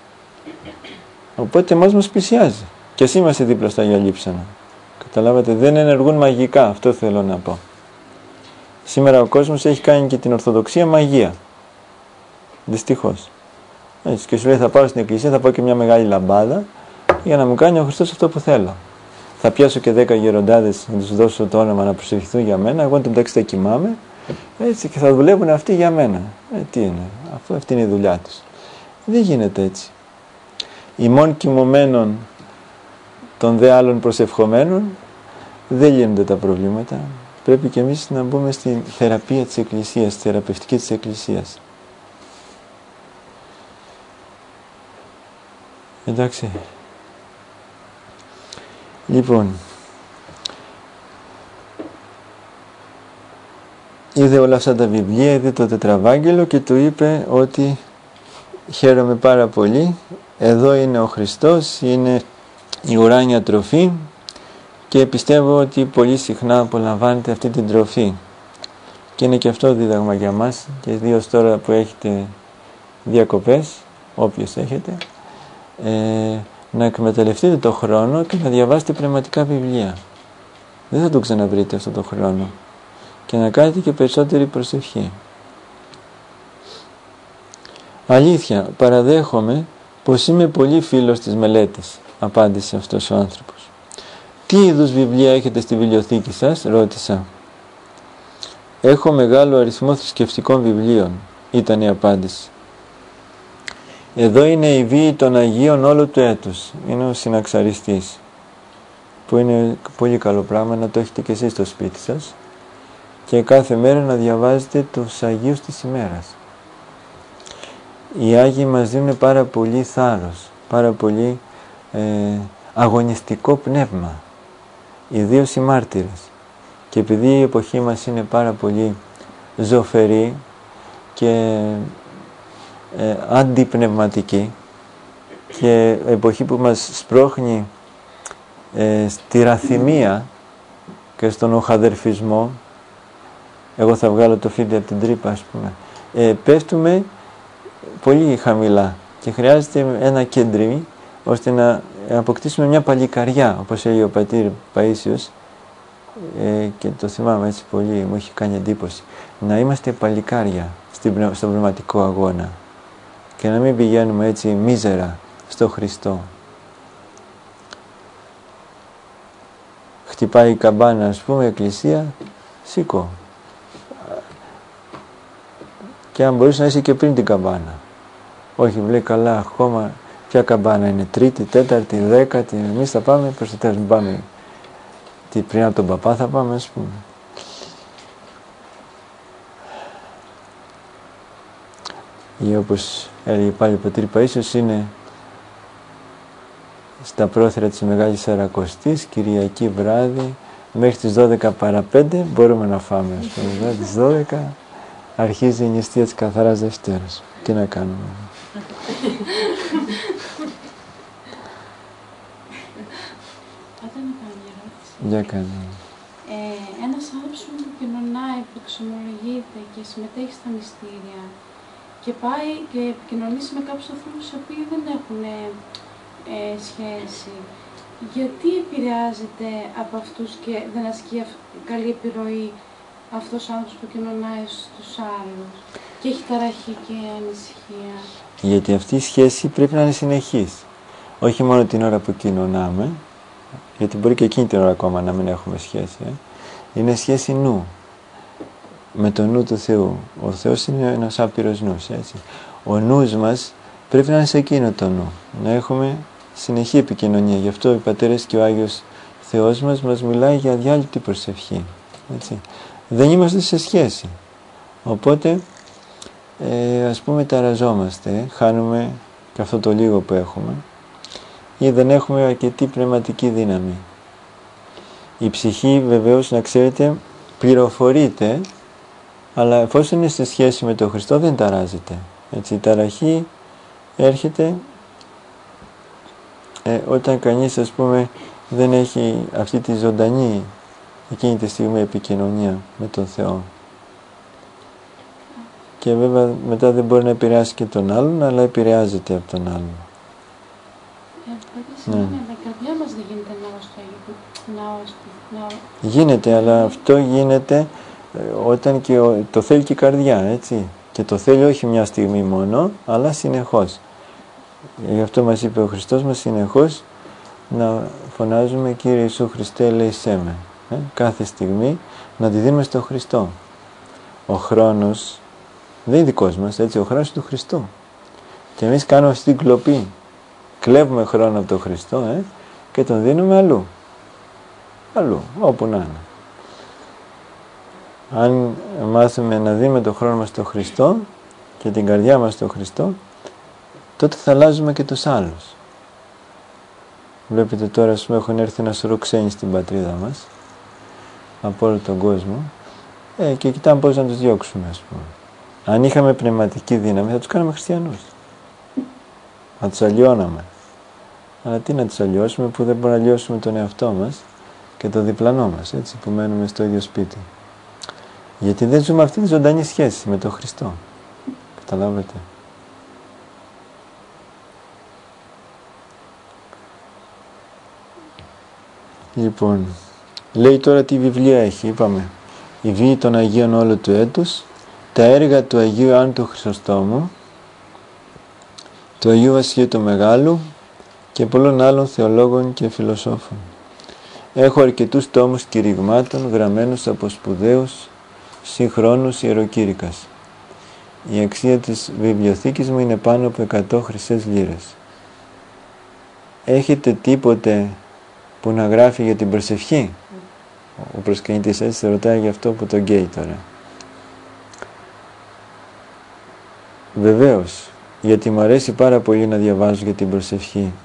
Οπότε εμάς μας πλησιάζει. Και ας είμαστε δίπλα στα Άγια Λείψανα. Καταλάβατε, δεν ενεργούν μαγικά, αυτό θέλω να πω. Σήμερα ο κόσμος έχει κάνει και την Ορθοδοξία μαγεία. Δυστυχώς. Έτσι, και σου λέει θα πάω στην εκκλησία, θα πάω και μια μεγάλη λαμπάδα για να μου κάνει ο Χριστός αυτό που θέλω. Θα πιάσω και δέκα γεροντάδες να τους δώσω το όνομα να προσευχηθούν για μένα, εγώ εντωμεταξύ θα κοιμάμαι, έτσι, και θα δουλεύουν αυτοί για μένα. Ε, τι είναι, αφού αυτή είναι η δουλειά τους. Δεν γίνεται έτσι. Ημών κοιμωμένων των δε άλλων προσευχομένων δεν λύνονται τα προβλήματα. πρέπει και εμείς να μπούμε στη θεραπεία της Εκκλησίας, στη θεραπευτική της Εκκλησίας. Εντάξει. Λοιπόν, είδε όλα αυτά τα βιβλία, είδε το τετραβάγγελο και του είπε ότι χαίρομαι πάρα πολύ, εδώ είναι ο Χριστός, είναι η ουράνια τροφή και πιστεύω ότι πολύ συχνά απολαμβάνετε αυτή την τροφή. Και είναι και αυτό δίδαγμα για μας, και ιδίως τώρα που έχετε διακοπές, όποιος έχετε, ε, να εκμεταλλευτείτε το χρόνο και να διαβάσετε πνευματικά βιβλία. Δεν θα το ξαναβρείτε αυτό το χρόνο. Και να κάνετε και περισσότερη προσευχή. Αλήθεια, παραδέχομαι πως είμαι πολύ φίλος της μελέτης, απάντησε αυτός ο άνθρωπος. Τι είδους βιβλία έχετε στη βιβλιοθήκη σας, ρώτησα. Έχω μεγάλο αριθμό θρησκευτικών βιβλίων, ήταν η απάντηση. Εδώ είναι η βίη των Αγίων όλου του έτους, είναι ο συναξαριστής, που είναι πολύ καλό πράγμα να το έχετε και εσείς στο σπίτι σας και κάθε μέρα να διαβάζετε τους Αγίους της ημέρας. Οι Άγιοι μας δίνουν πάρα πολύ θάρρος, πάρα πολύ ε, αγωνιστικό πνεύμα, ιδίως οι μάρτυρες. Και επειδή η εποχή μας είναι πάρα πολύ ζωφερή και ε, αντιπνευματική και εποχή που μας σπρώχνει ε, στη ραθυμία και στον οχαδερφισμό, εγώ θα βγάλω το φίδι από την τρύπα, ας πούμε, ε, πέφτουμε πολύ χαμηλά και χρειάζεται ένα κέντρι ώστε να αποκτήσουμε μια παλικαριά, όπως έλεγε ο πατήρ Παΐσιος, ε, και το θυμάμαι έτσι πολύ, μου έχει κάνει εντύπωση, να είμαστε παλικάρια στην, στον πνευματικό αγώνα και να μην πηγαίνουμε έτσι μίζερα στο Χριστό. Χτυπάει η καμπάνα, ας πούμε, η εκκλησία, σήκω. Και αν μπορείς να είσαι και πριν την καμπάνα. Όχι, λέει καλά, ακόμα ποια καμπάνα είναι, τρίτη, τέταρτη, δέκατη, εμείς θα πάμε προς το τέλος, πάμε. Τι, πριν από τον παπά θα πάμε, ας πούμε. Ή όπως έλεγε πάλι ο πατήρ Παΐσιος, είναι στα πρόθυρα της Μεγάλης Σαρακοστής, Κυριακή βράδυ, μέχρι τις δώδεκα παρά πέντε μπορούμε να φάμε, ας πούμε. Δηλαδή τις δώδεκα αρχίζει η νηστεία της Καθαράς Δευτέρας. Τι να κάνουμε. Για κάνε.
Ε, ένας άνθρωπος που επικοινωνάει, που εξομολογείται και συμμετέχει στα μυστήρια και πάει και επικοινωνήσει με κάποιους ανθρώπους οι οποίοι δεν έχουν ε, σχέση, γιατί επηρεάζεται από αυτούς και δεν ασκεί καλή επιρροή αυτός ο άνθρωπος που κοινωνάει στους άλλους και έχει ταραχή και ανησυχία?
Γιατί αυτή η σχέση πρέπει να είναι συνεχής, όχι μόνο την ώρα που κοινωνάμε, γιατί μπορεί και εκείνη την ώρα ακόμα να μην έχουμε σχέση. Ε. Είναι σχέση νου, με το νου του Θεού. Ο Θεός είναι ένας άπειρος νους, έτσι. Ο νους μας πρέπει να είναι σε εκείνο το νου, να έχουμε συνεχή επικοινωνία. Γι' αυτό οι πατέρες και ο Άγιος Θεός μας μας μιλάει για αδιάλειπτη προσευχή, έτσι. Δεν είμαστε σε σχέση, οπότε ε, ας πούμε ταραζόμαστε, χάνουμε και αυτό το λίγο που έχουμε ή δεν έχουμε αρκετή πνευματική δύναμη. Η ψυχή βεβαίως, να ξέρετε, πληροφορείται, αλλά εφόσον είναι σε σχέση με τον Χριστό δεν ταράζεται. Έτσι, η ταραχή έρχεται ε, όταν κανείς, ας πούμε, δεν έχει αυτή τη ζωντανή εκείνη τη στιγμή επικοινωνία με τον Θεό. Και βέβαια μετά δεν μπορεί να επηρεάσει και τον άλλον, αλλά επηρεάζεται από τον άλλον.
Ε, ναι. Με η καρδιά μας δεν γίνεται ναός.
Γίνεται, αλλά αυτό γίνεται όταν και το θέλει και η καρδιά, έτσι. Και το θέλει όχι μια στιγμή μόνο, αλλά συνεχώς. Γι' αυτό μας είπε ο Χριστός μας συνεχώς να φωνάζουμε Κύριε Ιησού Χριστέ ελέησέ με. Ε, κάθε στιγμή να τη δίνουμε στο Χριστό. Ο χρόνος δεν είναι δικός μας, έτσι, ο χρόνος του Χριστού. Και εμείς κάνουμε αυτή την κλοπή. Κλέβουμε χρόνο από τον Χριστό ε, και τον δίνουμε αλλού. Αλλού, όπου να είναι. Αν μάθουμε να δούμε τον χρόνο μας στον Χριστό και την καρδιά μας στον Χριστό, τότε θα αλλάζουμε και τους άλλους. Βλέπετε τώρα, ας πούμε, έχουν έρθει ένα σωρό ξένοι στην πατρίδα μας, από όλο τον κόσμο, ε, και κοιτάμε πώς να τους διώξουμε, ας πούμε. Αν είχαμε πνευματική δύναμη, θα τους κάναμε χριστιανούς. Θα τους αλλοιώναμε. Αλλά τι να τους αλλοιώσουμε, που δεν μπορούμε να αλλοιώσουμε τον εαυτό μας και τον διπλανό μας, έτσι, που μένουμε στο ίδιο σπίτι. Γιατί δεν ζούμε αυτή τη ζωντανή σχέση με τον Χριστό. Καταλάβετε. Λοιπόν, λέει τώρα τι βιβλία έχει, είπαμε. Η βίη των Αγίων όλου του έτους, τα έργα του Αγίου Ιωάννου του Χρυσοστόμου, του Αγίου Βασιλείου του Μεγάλου και πολλών άλλων θεολόγων και φιλοσόφων. Έχω αρκετούς τόμους κηρυγμάτων γραμμένους από σπουδαίους συγχρόνους ιεροκήρυκας. Η αξία της βιβλιοθήκης μου είναι πάνω από εκατό χρυσές λίρες. Έχετε τίποτε που να γράφει για την προσευχή? Ο προσκυνητής έτσι ρωτάει για αυτό που τον καίει τώρα. Βεβαίως, γιατί μου αρέσει πάρα πολύ να διαβάζω για την προσευχή.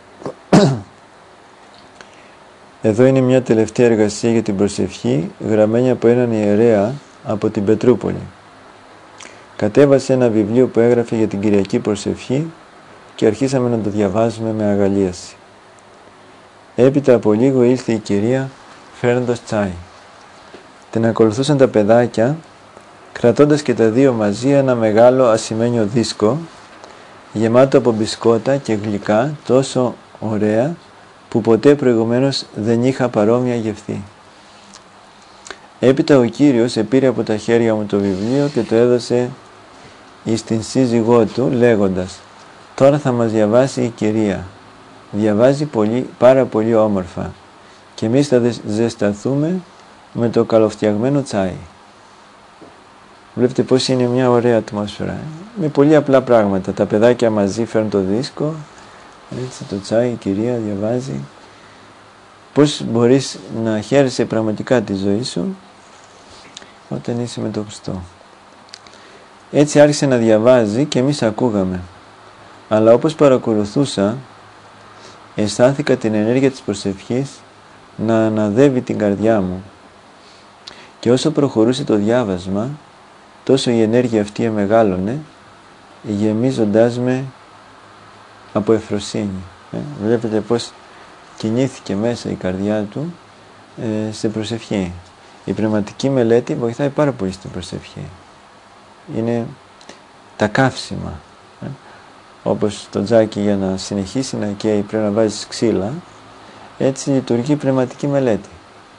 Εδώ είναι μια τελευταία εργασία για την προσευχή, γραμμένη από έναν ιερέα από την Πετρούπολη. Κατέβασε ένα βιβλίο που έγραφε για την Κυριακή προσευχή και αρχίσαμε να το διαβάζουμε με αγαλίαση. Έπειτα από λίγο ήλθε η κυρία φέρνοντας τσάι. Την ακολουθούσαν τα παιδάκια, κρατώντας και τα δύο μαζί ένα μεγάλο ασημένιο δίσκο, γεμάτο από μπισκότα και γλυκά, τόσο ωραία, που ποτέ προηγουμένως δεν είχα παρόμοια γευθεί. Έπειτα ο Κύριος επήρε από τα χέρια μου το βιβλίο και το έδωσε εις την σύζυγό του, λέγοντας, τώρα θα μας διαβάσει η κυρία. Διαβάζει πολύ, πάρα πολύ όμορφα και εμείς θα ζεσταθούμε με το καλοφτιαγμένο τσάι. Βλέπετε πως είναι μια ωραία ατμόσφαιρα, ε? Με πολύ απλά πράγματα. Τα παιδάκια μαζί φέρνουν το δίσκο, έτσι, το τσάι, η κυρία διαβάζει. Πώς μπορείς να χαίρεσαι πραγματικά τη ζωή σου όταν είσαι με τον Χριστό. Έτσι άρχισε να διαβάζει και εμείς ακούγαμε. Αλλά όπως παρακολουθούσα, αισθάνθηκα την ενέργεια της προσευχής να αναδεύει την καρδιά μου. Και όσο προχωρούσε το διάβασμα, τόσο η ενέργεια αυτή εμεγάλωνε, γεμίζοντάς με από ευφροσύνη. Ε, βλέπετε πως κινήθηκε μέσα η καρδιά του ε, σε προσευχή. Η πνευματική μελέτη βοηθάει πάρα πολύ στην προσευχή. Είναι τα καύσιμα. Ε. Όπως το τζάκι για να συνεχίσει να καίει πρέπει να βάζεις ξύλα, έτσι λειτουργεί η πνευματική μελέτη.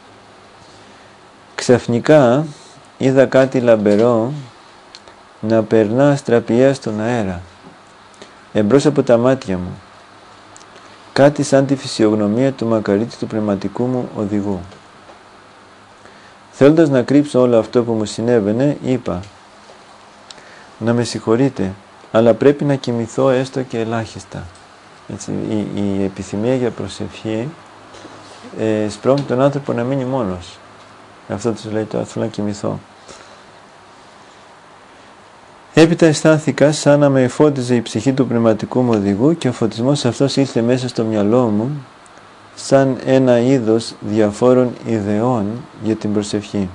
Ξαφνικά είδα κάτι λαμπερό να περνά αστραπιαία στον αέρα, εμπρός από τα μάτια μου. Κάτι σαν τη φυσιογνωμία του μακαρίτη του πνευματικού μου οδηγού. Θέλοντας να κρύψω όλο αυτό που μου συνέβαινε, είπα, να με συγχωρείτε, αλλά πρέπει να κοιμηθώ έστω και ελάχιστα. Έτσι, η, η επιθυμία για προσευχή ε, σπρώχνει τον άνθρωπο να μείνει μόνος. Αυτό τους λέει τώρα, θέλω να κοιμηθώ. Έπειτα αισθάνθηκα σαν να με εφώτιζε η ψυχή του πνευματικού μου οδηγού και ο φωτισμός αυτός ήρθε μέσα στο μυαλό μου σαν ένα είδος διαφόρων ιδεών για την προσευχή.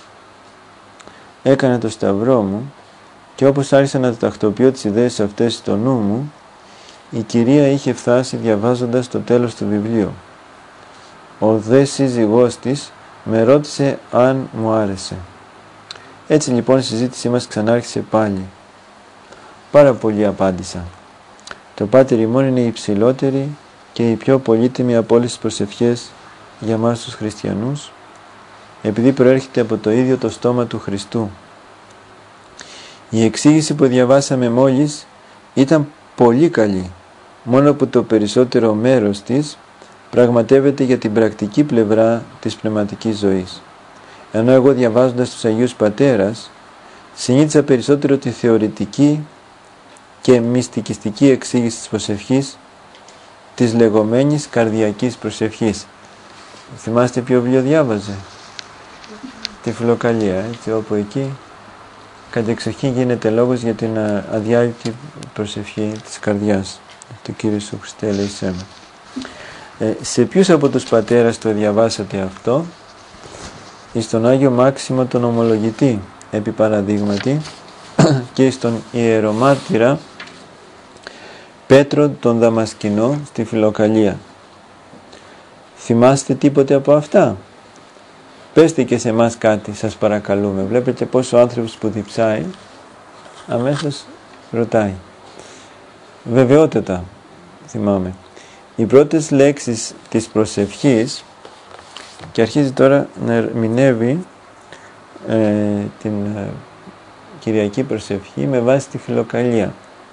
Έκανα το σταυρό μου και όπως άρχισα να τακτοποιώ τις ιδέες αυτές στο νου μου, η κυρία είχε φτάσει διαβάζοντας το τέλος του βιβλίου. Ο δε σύζυγός της με ρώτησε αν μου άρεσε. Έτσι λοιπόν η συζήτησή μας ξανάρχισε πάλι. Πάρα πολύ απάντησα. Το Πάτερ ημών είναι η υψηλότερη και η πιο πολύτιμη από όλες τις προσευχές για μας τους χριστιανούς, επειδή προέρχεται από το ίδιο το στόμα του Χριστού. Η εξήγηση που διαβάσαμε μόλις ήταν πολύ καλή, μόνο που το περισσότερο μέρος της πραγματεύεται για την πρακτική πλευρά της πνευματικής ζωής. Ενώ εγώ διαβάζοντας τους Αγίους Πατέρας συνήθισα περισσότερο τη θεωρητική και μυστικιστική εξήγηση της προσευχής, της λεγόμενης καρδιακής προσευχής. Θυμάστε ποιο βιβλίο διάβαζε? τη Φιλοκαλία, έτσι, όπου εκεί κατεξοχήν γίνεται λόγος για την αδιάλειπτη προσευχή της καρδιάς του Κύριου Σου Χριστέ ελέησέ με. Ε, σε ποιους από τους πατέρας το διαβάσατε αυτό? Εις τον Άγιο Μάξιμο τον Ομολογητή επί παραδείγματι και στον ιερομάρτυρα Πέτρο τον Δαμασκηνό στη Φιλοκαλία. Θυμάστε τίποτε από αυτά? Πέστε και σε εμάς κάτι, σας παρακαλούμε. Βλέπετε πόσο ο άνθρωπος που διψάει αμέσως ρωτάει. Βεβαιότατα θυμάμαι. Οι πρώτες λέξεις της προσευχής, και αρχίζει τώρα να ερμηνεύει ε, την ε, Κυριακή προσευχή με βάση τη Φιλοκαλία.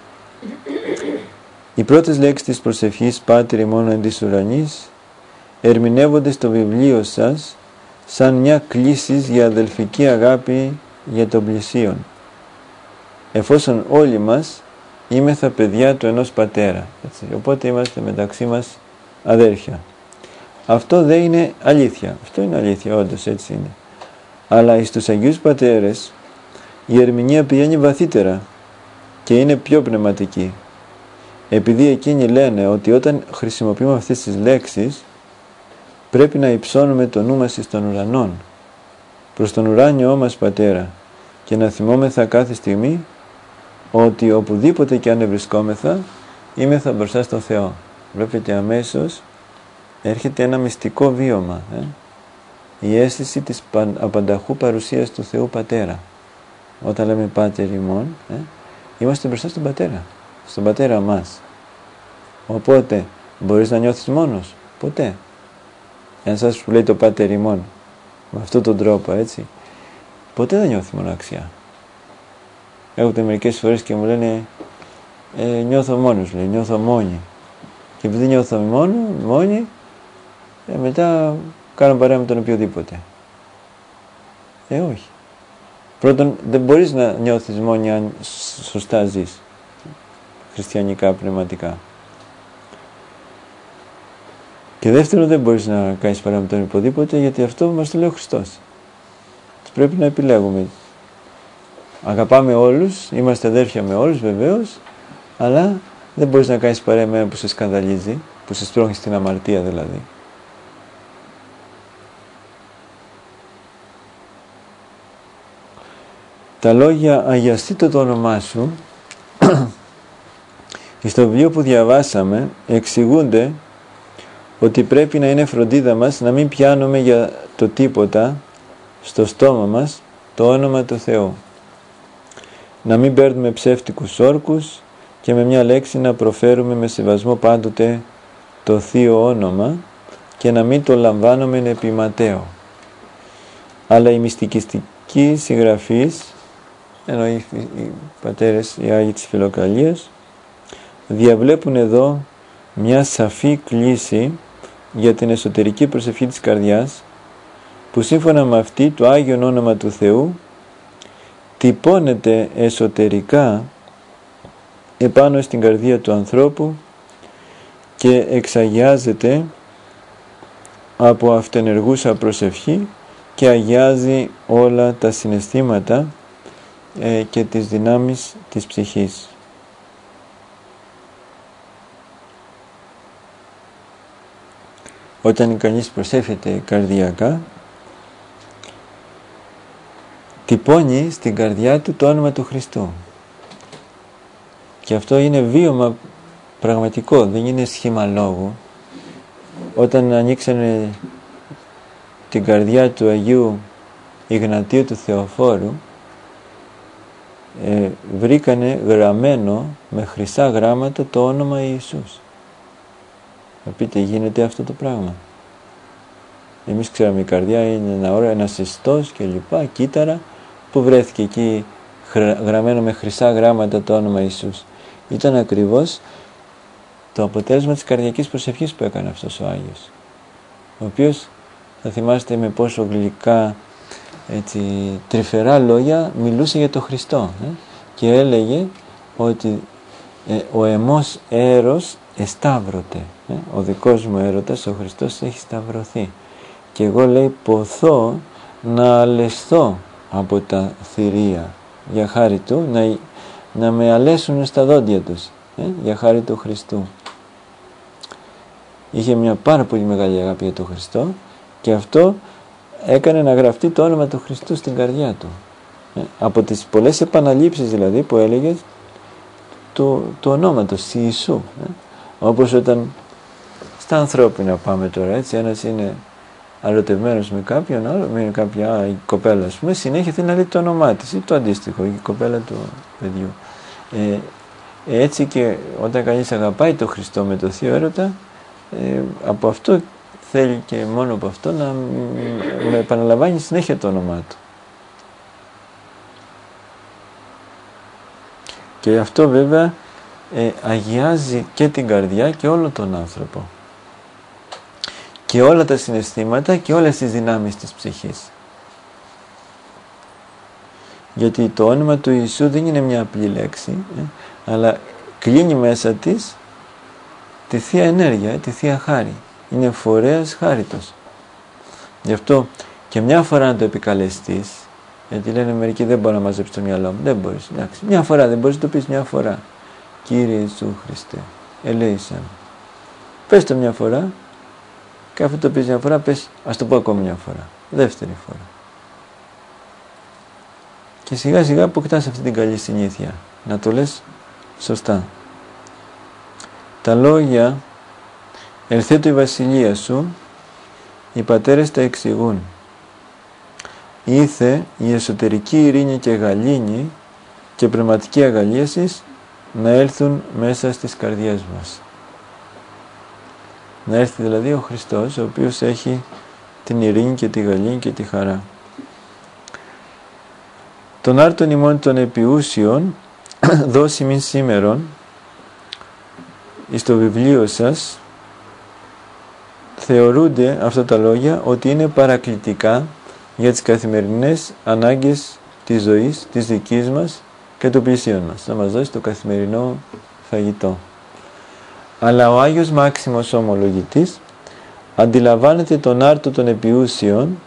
Οι πρώτες λέξεις της προσευχής «Πάτερ ημών εν της ουρανής» ερμηνεύονται στο βιβλίο σας σαν μια κλήση για αδελφική αγάπη για τον πλησίον, εφόσον όλοι μας είμεθα παιδιά του ενός πατέρα, έτσι, οπότε είμαστε μεταξύ μας αδέρφια. Αυτό δεν είναι αλήθεια, αυτό είναι αλήθεια, όντως έτσι είναι. Αλλά εις τους Αγίους Πατέρες η ερμηνεία πηγαίνει βαθύτερα και είναι πιο πνευματική, επειδή εκείνοι λένε ότι όταν χρησιμοποιούμε αυτές τις λέξεις πρέπει να υψώνουμε το νου μας εις των ουρανών, προς τον ουράνιό μας Πατέρα, και να θυμόμεθα κάθε στιγμή ότι οπουδήποτε και αν ευρισκόμεθα είμεθα μπροστά στον Θεό. Βλέπετε αμέσως έρχεται ένα μυστικό βίωμα, ε? η αίσθηση της απανταχού παρουσίας του Θεού Πατέρα. Όταν λέμε Πάτερ ημών, ε? είμαστε μπροστά στον Πατέρα, στον Πατέρα μας. Οπότε μπορείς να νιώθεις μόνος? Ποτέ. Εάν σας που λέει το Πάτερ ημών με αυτόν τον τρόπο, έτσι, ποτέ δεν νιώθει μοναξιά. Έρχονται μερικές φορές και μου λένε ε, νιώθω μόνος, λέει, νιώθω μόνη. Και επειδή νιώθω μόνο, μόνη, ε, μετά κάνω παρέα με τον οποιοδήποτε. Ε, όχι. Πρώτον, δεν μπορείς να νιώθεις μόνη αν σωστά ζεις, χριστιανικά, πνευματικά. Και δεύτερον, δεν μπορείς να κάνεις παρέα με τον οποιοδήποτε, γιατί αυτό μας το λέει ο Χριστός. Πρέπει να επιλέγουμε. Αγαπάμε όλους, είμαστε αδέρφια με όλους βεβαίως, αλλά δεν μπορείς να κάνεις παρέα με έναν που σε σκανδαλίζει, που σε στρώχνει στην αμαρτία δηλαδή. Τα λόγια «αγιαστήτω το όνομά σου» στο βιβλίο που διαβάσαμε εξηγούνται ότι πρέπει να είναι φροντίδα μας να μην πιάνουμε για το τίποτα στο στόμα μας το όνομα του Θεού. Να μην παίρνουμε ψεύτικους όρκους και με μια λέξη να προφέρουμε με σεβασμό πάντοτε το θείο όνομα και να μην το λαμβάνουμε επί ματέο. Αλλά οι μυστικιστικοί συγγραφείς, ενώ οι, οι πατέρες, οι Άγιοι της Φιλοκαλίας, διαβλέπουν εδώ μια σαφή κλίση για την εσωτερική προσευχή της καρδιάς, που σύμφωνα με αυτή το Άγιον όνομα του Θεού τυπώνεται εσωτερικά επάνω στην καρδία του ανθρώπου και εξαγιάζεται από αυτενεργούσα προσευχή και αγιάζει όλα τα συναισθήματα ε, και τις δυνάμεις της ψυχής. Όταν κανείς προσεύχεται καρδιακά, τυπώνει στην καρδιά του το όνομα του Χριστού. Και αυτό είναι βίωμα πραγματικό, δεν είναι σχήμα λόγου. Όταν ανοίξανε την καρδιά του Αγίου Ιγνατίου του Θεοφόρου, ε, βρήκανε γραμμένο με χρυσά γράμματα το όνομα Ιησούς. Θα πείτε, γίνεται αυτό το πράγμα? Εμείς ξέραμε η καρδιά είναι ένα όρο, ένας ιστός και λοιπά, κύτταρα, που βρέθηκε εκεί γραμμένο με χρυσά γράμματα το όνομα Ιησούς. Ήταν ακριβώς το αποτέλεσμα της καρδιακής προσευχής που έκανε αυτός ο Άγιος, ο οποίος, θα θυμάστε με πόσο γλυκά, έτσι, τρυφερά λόγια μιλούσε για τον Χριστό, ε? και έλεγε ότι ε, ο αιμός έρος εσταύρωται, ε? ο δικός μου έρωτας, ο Χριστός, έχει σταυρωθεί, και εγώ, λέει, ποθώ να αλεσθώ από τα θηρία για χάρη του, να, να με αλέσουν στα δόντια τους, ε, για χάρη του Χριστού. Είχε μια πάρα πολύ μεγάλη αγάπη για τον Χριστό και αυτό έκανε να γραφτεί το όνομα του Χριστού στην καρδιά του. Ε, από τις πολλές επαναλήψεις δηλαδή που έλεγε του, του ονόματος Ιησού. Ε. Όπως όταν στα ανθρώπινα πάμε τώρα, έτσι, ένας είναι ερωτευμένος με κάποιον άλλο, με κάποια η κοπέλα, ας πούμε, συνέχεια θέλει να λέει το όνομά της ή το αντίστοιχο, η κοπέλα του παιδιού. Ε, έτσι και όταν κανείς αγαπάει τον Χριστό με το Θείο Έρωτα, ε, από αυτό θέλει και μόνο από αυτό να με επαναλαμβάνει συνέχεια το όνομά του. Και αυτό βέβαια ε, αγιάζει και την καρδιά και όλο τον άνθρωπο. Και όλα τα συναισθήματα και όλες τις δυνάμεις της ψυχής. Γιατί το όνομα του Ιησού δεν είναι μια απλή λέξη, ε, αλλά κλείνει μέσα της τη Θεία Ενέργεια, ε, τη Θεία Χάρη. Είναι φορέας χάριτος. Γι' αυτό και μια φορά να το επικαλεστείς, γιατί λένε μερικοί δεν μπορώ να μαζέψω το μυαλό μου. Δεν μπορείς, εντάξει. Μια φορά, δεν μπορείς να το πεις μια φορά. Κύριε Ιησού Χριστέ, ελέησέ με. Πες το μια φορά και αφού το πεις μια φορά, πες, ας το πω ακόμη μια φορά. Δεύτερη φορά. Και σιγά σιγά αποκτάς αυτή την καλή συνήθεια. Να το λες σωστά. Τα λόγια «Ελθέτω η βασιλεία σου», οι πατέρες τα εξηγούν. Ήθε η εσωτερική ειρήνη και γαλήνη και πνευματική αγαλίαση να έλθουν μέσα στις καρδιές μας. Να έρθει δηλαδή ο Χριστός, ο οποίος έχει την ειρήνη και τη γαλήνη και τη χαρά. Τον άρτον ημών των επιούσιων δώσει μην σήμερον εις το βιβλίο σας, θεωρούνται αυτά τα λόγια ότι είναι παρακλητικά για τις καθημερινές ανάγκες της ζωής, της δικής μας και των πλησίων μας. Να μας δώσει το καθημερινό φαγητό. Αλλά ο Άγιος Μάξιμος Ομολογητής αντιλαμβάνεται τον άρτο των επιούσιων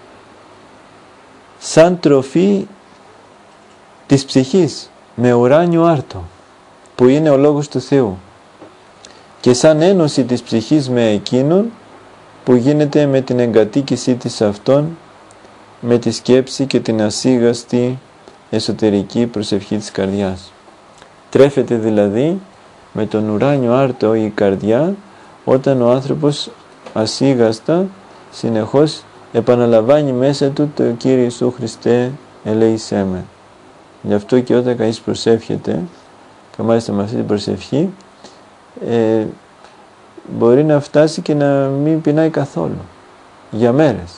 σαν τροφή της ψυχής με ουράνιο άρτο που είναι ο Λόγος του Θεού και σαν ένωση της ψυχής με εκείνον που γίνεται με την εγκατοίκησή της αυτών, με τη σκέψη και την ασίγαστη εσωτερική προσευχή της καρδιάς. Τρέφεται δηλαδή με τον ουράνιο άρτο η καρδιά όταν ο άνθρωπος ασίγαστα συνεχώς επαναλαμβάνει μέσα του το Κύριε Ιησού Χριστέ ελέησέ με. Γι' αυτό και όταν κανείς προσεύχεται, και μάλιστα με αυτή την προσευχή, ε, μπορεί να φτάσει και να μην πεινάει καθόλου για μέρες.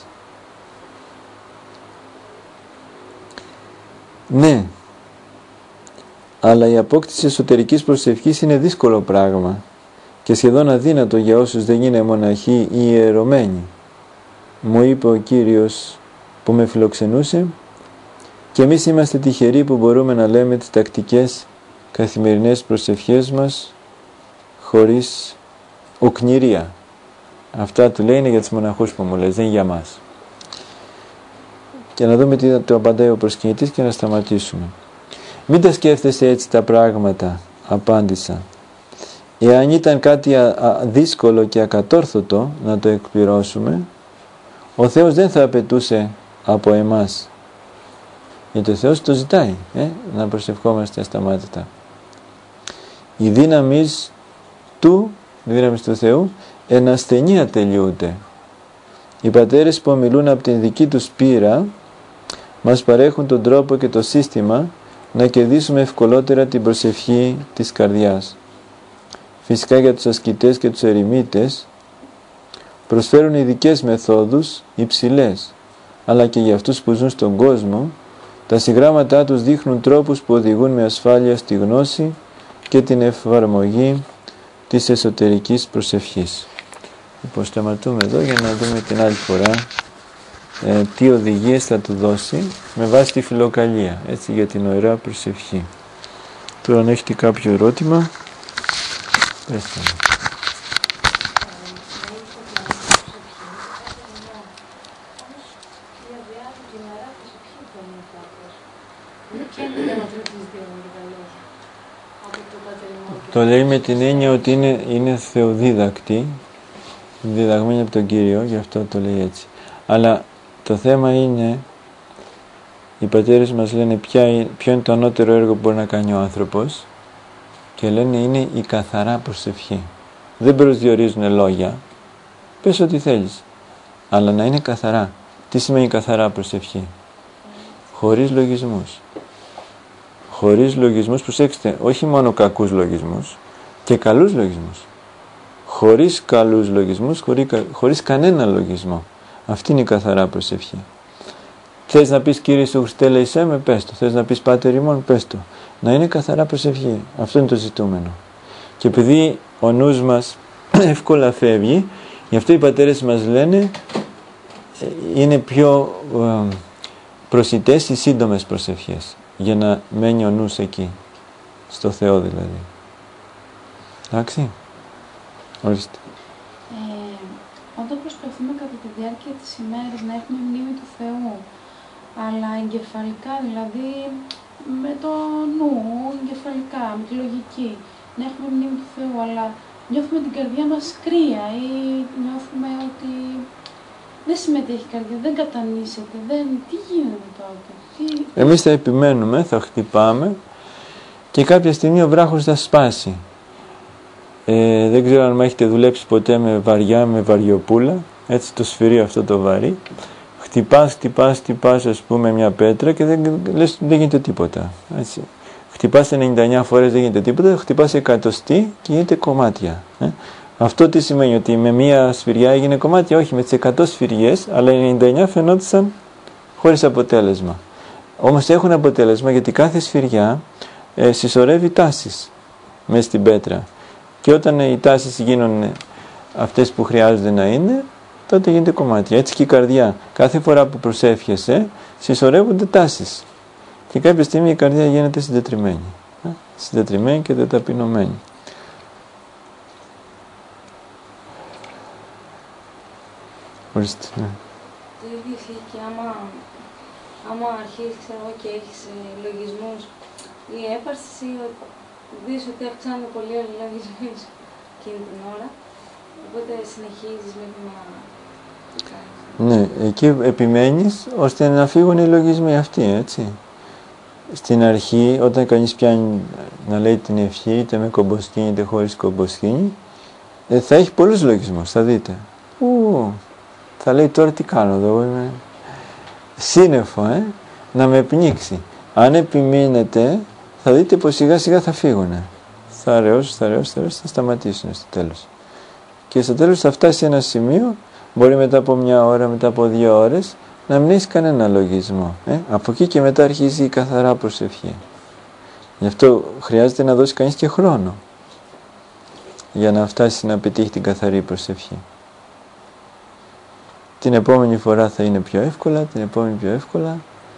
Ναι, αλλά η απόκτηση εσωτερικής προσευχής είναι δύσκολο πράγμα και σχεδόν αδύνατο για όσους δεν είναι μοναχοί ή ιερωμένοι. Μου είπε ο Κύριος που με φιλοξενούσε, και εμείς είμαστε τυχεροί που μπορούμε να λέμε τις τακτικές καθημερινές προσευχές μας χωρίς οκνηρία. Αυτά του λέει είναι για τους μοναχούς που μου λες, δεν είναι για μας. Και να δούμε τι το απαντάει ο προσκυνητής και να σταματήσουμε. Μην τα σκέφτεσαι έτσι τα πράγματα, απάντησα. Εάν ήταν κάτι α, α, δύσκολο και ακατόρθωτο να το εκπληρώσουμε, ο Θεός δεν θα απαιτούσε από εμάς. Γιατί ο Θεός το ζητάει, ε, να προσευχόμαστε ασταμάτητα. Η δύναμη του, η δύναμη του Θεού, εν ασθενεία τελειούται. Οι πατέρες που ομιλούν από την δική τους πείρα μας παρέχουν τον τρόπο και το σύστημα να κερδίσουμε ευκολότερα την προσευχή της καρδιάς. Φυσικά για τους ασκητές και τους ερημίτες προσφέρουν ειδικές μεθόδους υψηλές, αλλά και για αυτούς που ζουν στον κόσμο, τα συγγράμματά τους δείχνουν τρόπους που οδηγούν με ασφάλεια στη γνώση και την εφαρμογή της εσωτερικής προσευχής. Λοιπόν, σταματούμε εδώ για να δούμε την άλλη φορά ε, τι οδηγίες θα του δώσει με βάση τη φιλοκαλία, έτσι, για την ωραία προσευχή. Τώρα αν έχετε κάποιο ερώτημα, πέστε μου.
Ποια είναι η διαφορά της δύο λόγια από το πατερινό?
Το λέει με την έννοια ότι είναι, είναι θεοδίδακτη, διδαγμένη από τον Κύριο, γι' αυτό το λέει έτσι. Αλλά το θέμα είναι, οι πατέρες μας λένε ποια, ποιο είναι το ανώτερο έργο που μπορεί να κάνει ο άνθρωπος, και λένε είναι η καθαρά προσευχή. Δεν προσδιορίζουν λόγια, πες ό,τι θέλεις, αλλά να είναι καθαρά. Τι σημαίνει καθαρά προσευχή? Χωρίς λογισμούς. Χωρίς λογισμούς, προσέξτε, όχι μόνο κακούς λογισμούς, και καλούς λογισμούς. Χωρίς καλούς λογισμούς, χωρίς, χωρίς κανένα λογισμό. Αυτή είναι η καθαρά προσευχή. Θες να πεις Κύριε Ιησού Χριστέ ελέησέ με, πες το. Θες να πεις Πάτερ ημών, πες το. Να είναι καθαρά προσευχή. Αυτό είναι το ζητούμενο. Και επειδή ο νους μας εύκολα φεύγει, γι' αυτό οι πατέρες μας λένε είναι πιο ε, προσιτές οι σύντομες προσευχές, για να μένει ο νους εκεί, στο Θεό δηλαδή. Εντάξει, ορίστε.
Ε, όταν προσπαθούμε κατά τη διάρκεια της ημέρας να έχουμε μνήμη του Θεού, αλλά εγκεφαλικά, δηλαδή με το νου, εγκεφαλικά, με τη λογική, να έχουμε μνήμη του Θεού, αλλά νιώθουμε την καρδιά μας κρύα ή νιώθουμε ότι δεν συμμετέχει η καρδιά, δεν κατανήσεται, δεν... τι γίνεται τότε? Τι...
Εμείς θα επιμένουμε, θα χτυπάμε και κάποια στιγμή ο βράχος θα σπάσει. Ε, δεν ξέρω αν έχετε δουλέψει ποτέ με βαριά, με βαριοπούλα, έτσι το σφυρί αυτό το βαρύ. Χτυπάς, χτυπάς, χτυπάς ας πούμε μια πέτρα και δεν, λες, δεν γίνεται τίποτα. Έτσι. Χτυπάς ενενήντα εννιά φορές, δεν γίνεται τίποτα, χτυπάς εκατοστή και γίνεται κομμάτια. Ε. Αυτό τι σημαίνει? Ότι με μία σφυριά έγινε κομμάτια? Όχι, με τις εκατό σφυριές, αλλά οι ενενήντα εννιά φαινόντουσαν χωρίς αποτέλεσμα. Όμως έχουν αποτέλεσμα, γιατί κάθε σφυριά ε, συσσωρεύει τάσεις μέσα στην πέτρα. Και όταν οι τάσεις γίνουν αυτές που χρειάζονται να είναι, τότε γίνεται κομμάτια. Έτσι και η καρδιά. Κάθε φορά που προσεύχεσαι, συσσωρεύονται τάσεις. Και κάποια στιγμή η καρδιά γίνεται συντετριμμένη. Ε, συντετριμμένη και τεταπεινωμένη. Ορίστε, ναι.
Το ίδιο ισχύει και άμα, άμα αρχίσεις, ξέρω εγώ, και έχεις ε, λογισμούς, η έπαρση δεις ότι αυξάνονται πολύ όλοι οι λογισμοί σου εκείνη την ώρα, οπότε συνεχίζεις μέχρι να το κάνεις.
Ναι, εκεί επιμένεις ώστε να φύγουν οι λογισμοί αυτοί, έτσι. Στην αρχή, όταν κανείς πιάνει να λέει την ευχή, είτε με κομποσκήνη είτε χωρίς κομποσκήνη, ε, θα έχει πολλούς λογισμούς, θα δείτε. Ου, θα λέει τώρα τι κάνω εδώ, είμαι σύννεφο, ε, να με πνίξει. Αν επιμείνετε, θα δείτε πως σιγά σιγά θα φύγουνε. Θα αραιώσουν, θα αραιώσουν, θα αραιώσουν, θα σταματήσουν στο τέλος. Και στο τέλος θα φτάσει ένα σημείο, μπορεί μετά από μια ώρα, μετά από δύο ώρες, να μην έχει κανένα λογισμό. Ε? Από εκεί και μετά αρχίζει η καθαρά προσευχή. Γι' αυτό χρειάζεται να δώσει κανείς και χρόνο για να φτάσει να πετύχει την καθαρή προσευχή. Την επόμενη φορά θα είναι πιο εύκολα, την επόμενη πιο εύκολα,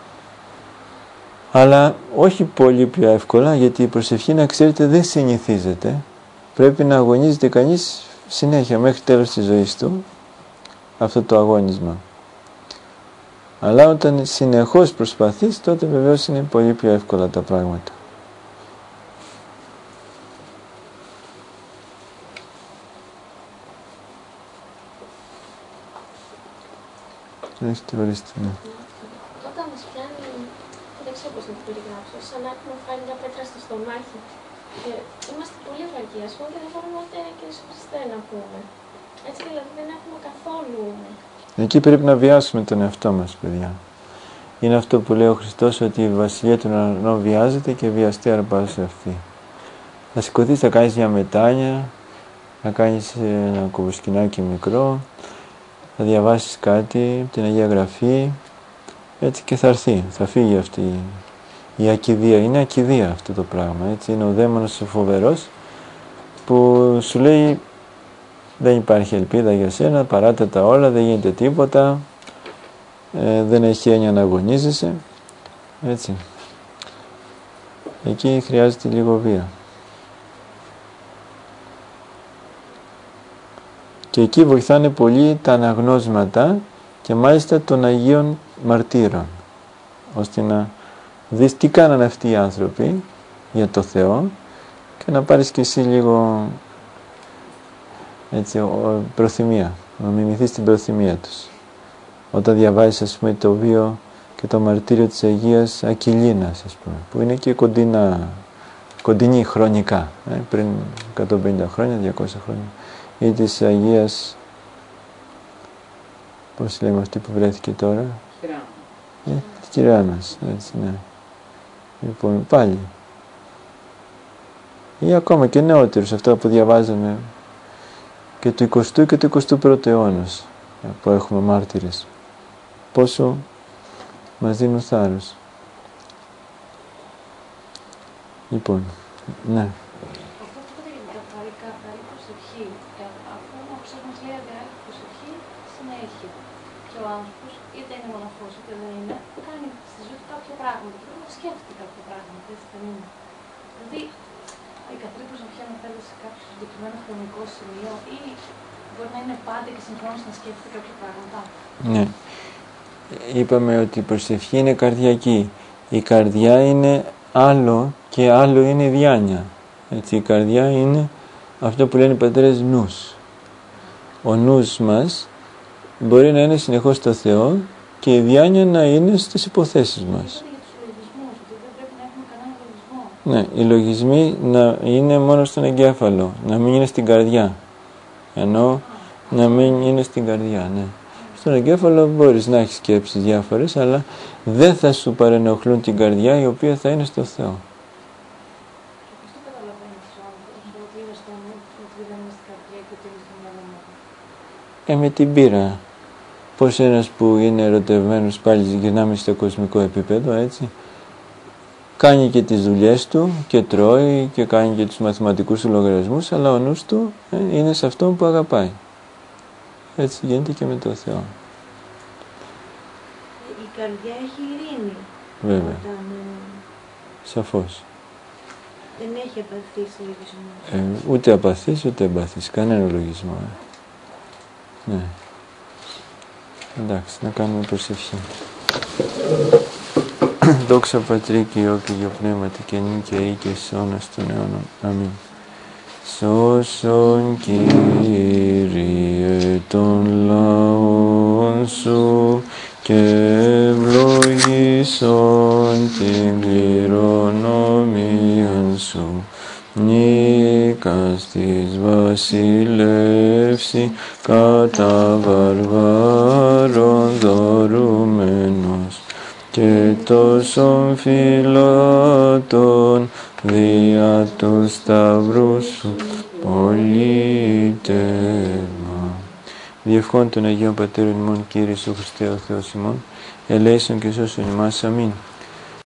αλλά όχι πολύ πιο εύκολα, γιατί η προσευχή, να ξέρετε, δεν συνηθίζεται. Πρέπει να αγωνίζεται κανείς συνέχεια μέχρι τέλος της ζωής του, αυτό το αγώνισμα. Αλλά όταν συνεχώς προσπαθείς, τότε βεβαίως είναι πολύ πιο εύκολα τα πράγματα. Ορίστε, ορίστε, ναι.
Όταν μας πιάνει, δεν ξέρω πώς να το περιγράψω, σαν να έχουμε φάει μια πέτρα στο στομάχι. Και είμαστε πολύ βαριοί, ας πούμε, και δεν μπορούμε ούτε και στο Χριστέ να πούμε. Έτσι δηλαδή δεν έχουμε καθόλου.
Εκεί πρέπει να βιάσουμε τον εαυτό μας, παιδιά. Είναι αυτό που λέει ο Χριστός, ότι η βασιλεία του ουρανών βιάζεται και βιαστή αρπάζει αυτή. Θα σηκωθείς, θα κάνεις μια μετάνια, να κάνεις ένα κομποσκινάκι μικρό, θα διαβάσεις κάτι, την Αγία Γραφή, έτσι, και θα έρθει, θα φύγει αυτή η ακηδία. Είναι ακηδία αυτό το πράγμα, έτσι. Είναι ο δαίμονας ο φοβερός που σου λέει δεν υπάρχει ελπίδα για σένα, παράτα τα όλα, δεν γίνεται τίποτα, ε, δεν έχει έννοια να αγωνίζεσαι, έτσι. Εκεί χρειάζεται λίγο βία. Και εκεί βοηθάνε πολύ τα αναγνώσματα και μάλιστα των Αγίων Μαρτύρων, ώστε να δεις τι κάνανε αυτοί οι άνθρωποι για το Θεό και να πάρεις και εσύ λίγο έτσι, προθυμία, να μιμηθείς την προθυμία τους. Όταν διαβάζεις, ας πούμε, το βίο και το μαρτύριο της Αγίας Ακυλίνας, ας πούμε, που είναι και κοντινά, κοντινή χρονικά, ε, πριν εκατόν πενήντα χρόνια, διακόσια χρόνια, ή της Αγίας, πώς λέμε αυτή που βρέθηκε τώρα, ε, της Κυράννας, έτσι, ναι. Λοιπόν, πάλι. Ή ακόμα και νεότερους, αυτά που διαβάζαμε και του εικοστού και του εικοστού πρώτου αιώνας, που έχουμε μάρτυρες. Πόσο μας δίνουν θάρρος. Λοιπόν, ναι.
Αυτό που είπατε για την καθαρή, καθαρή προσευχή, αφού όπως μας λέει αδεράκι προσευχή συνέχεια. Και ο άνθρωπος, είτε είναι μοναχός είτε δεν είναι, κάνει στη ζωή του κάποια πράγματα και πρέπει να σκέφτεται κάποια πράγματα, έτσι δεν είναι. Δηλαδή, η καθαρή προσευχή αναφέρεται σε κάποιο συγκεκριμένο χρονικό σημείο ή μπορεί να είναι πάντα και συγχρόνως να σκέφτεται κάποια πράγματα.
Ναι. Είπαμε ότι η προσευχή είναι καρδιακή. Η καρδιά είναι άλλο και άλλο είναι η διάνοια. Έτσι, η καρδιά είναι αυτό που λένε οι πατέρες νους. Ο νους μας μπορεί να είναι συνεχώς στο Θεό και η διάνοια να είναι στις υποθέσεις μας. Ναι, οι λογισμοί να είναι μόνο στον εγκέφαλο, να μην είναι στην καρδιά. Ενώ να μην είναι στην καρδιά, ναι. Στον εγκέφαλο μπορείς να έχεις σκέψεις διάφορες, αλλά δεν θα σου παρενοχλούν την καρδιά, η οποία θα είναι στο Θεό. Ε, με την πείρα. Πώς ένας που είναι ερωτευμένος, πάλι γυρνάμε στο κοσμικό επίπεδο, έτσι, κάνει και τις δουλειές του και τρώει και κάνει και τους μαθηματικούς του λογαριασμούς, αλλά ο νους του ε, είναι σε αυτόν που αγαπάει. Έτσι γίνεται και με το Θεό.
Η καρδιά έχει ειρήνη.
Βέβαια.
Όταν,
Σαφώς.
δεν έχει απαθείς λογισμούς.
Ε, ούτε απαθείς ούτε εμπαθείς. Κανένα λογισμό. Ε. Ναι. Εντάξει, να κάνουμε προσευχή. Δόξα Πατρί και Υιό και Αγίου Πνεύματι και νυν και αεί και εις αιώνας των αιώνων. Αμήν. Σώσον Κύριε των λαών Σου και ευλογήσον την κληρονομίαν Σου. Νίκας της βασιλεύση κατά βαρβάρων δωρούμενος και τόσων φυλάτων δια του σταυρού Σου πολίτευμα. Διευχών των Αγίων Πατέρων ημών, Κύριε Ιησού Χριστέ ο Θεός ημών, ελέησον και σώσον ημάς. Αμήν.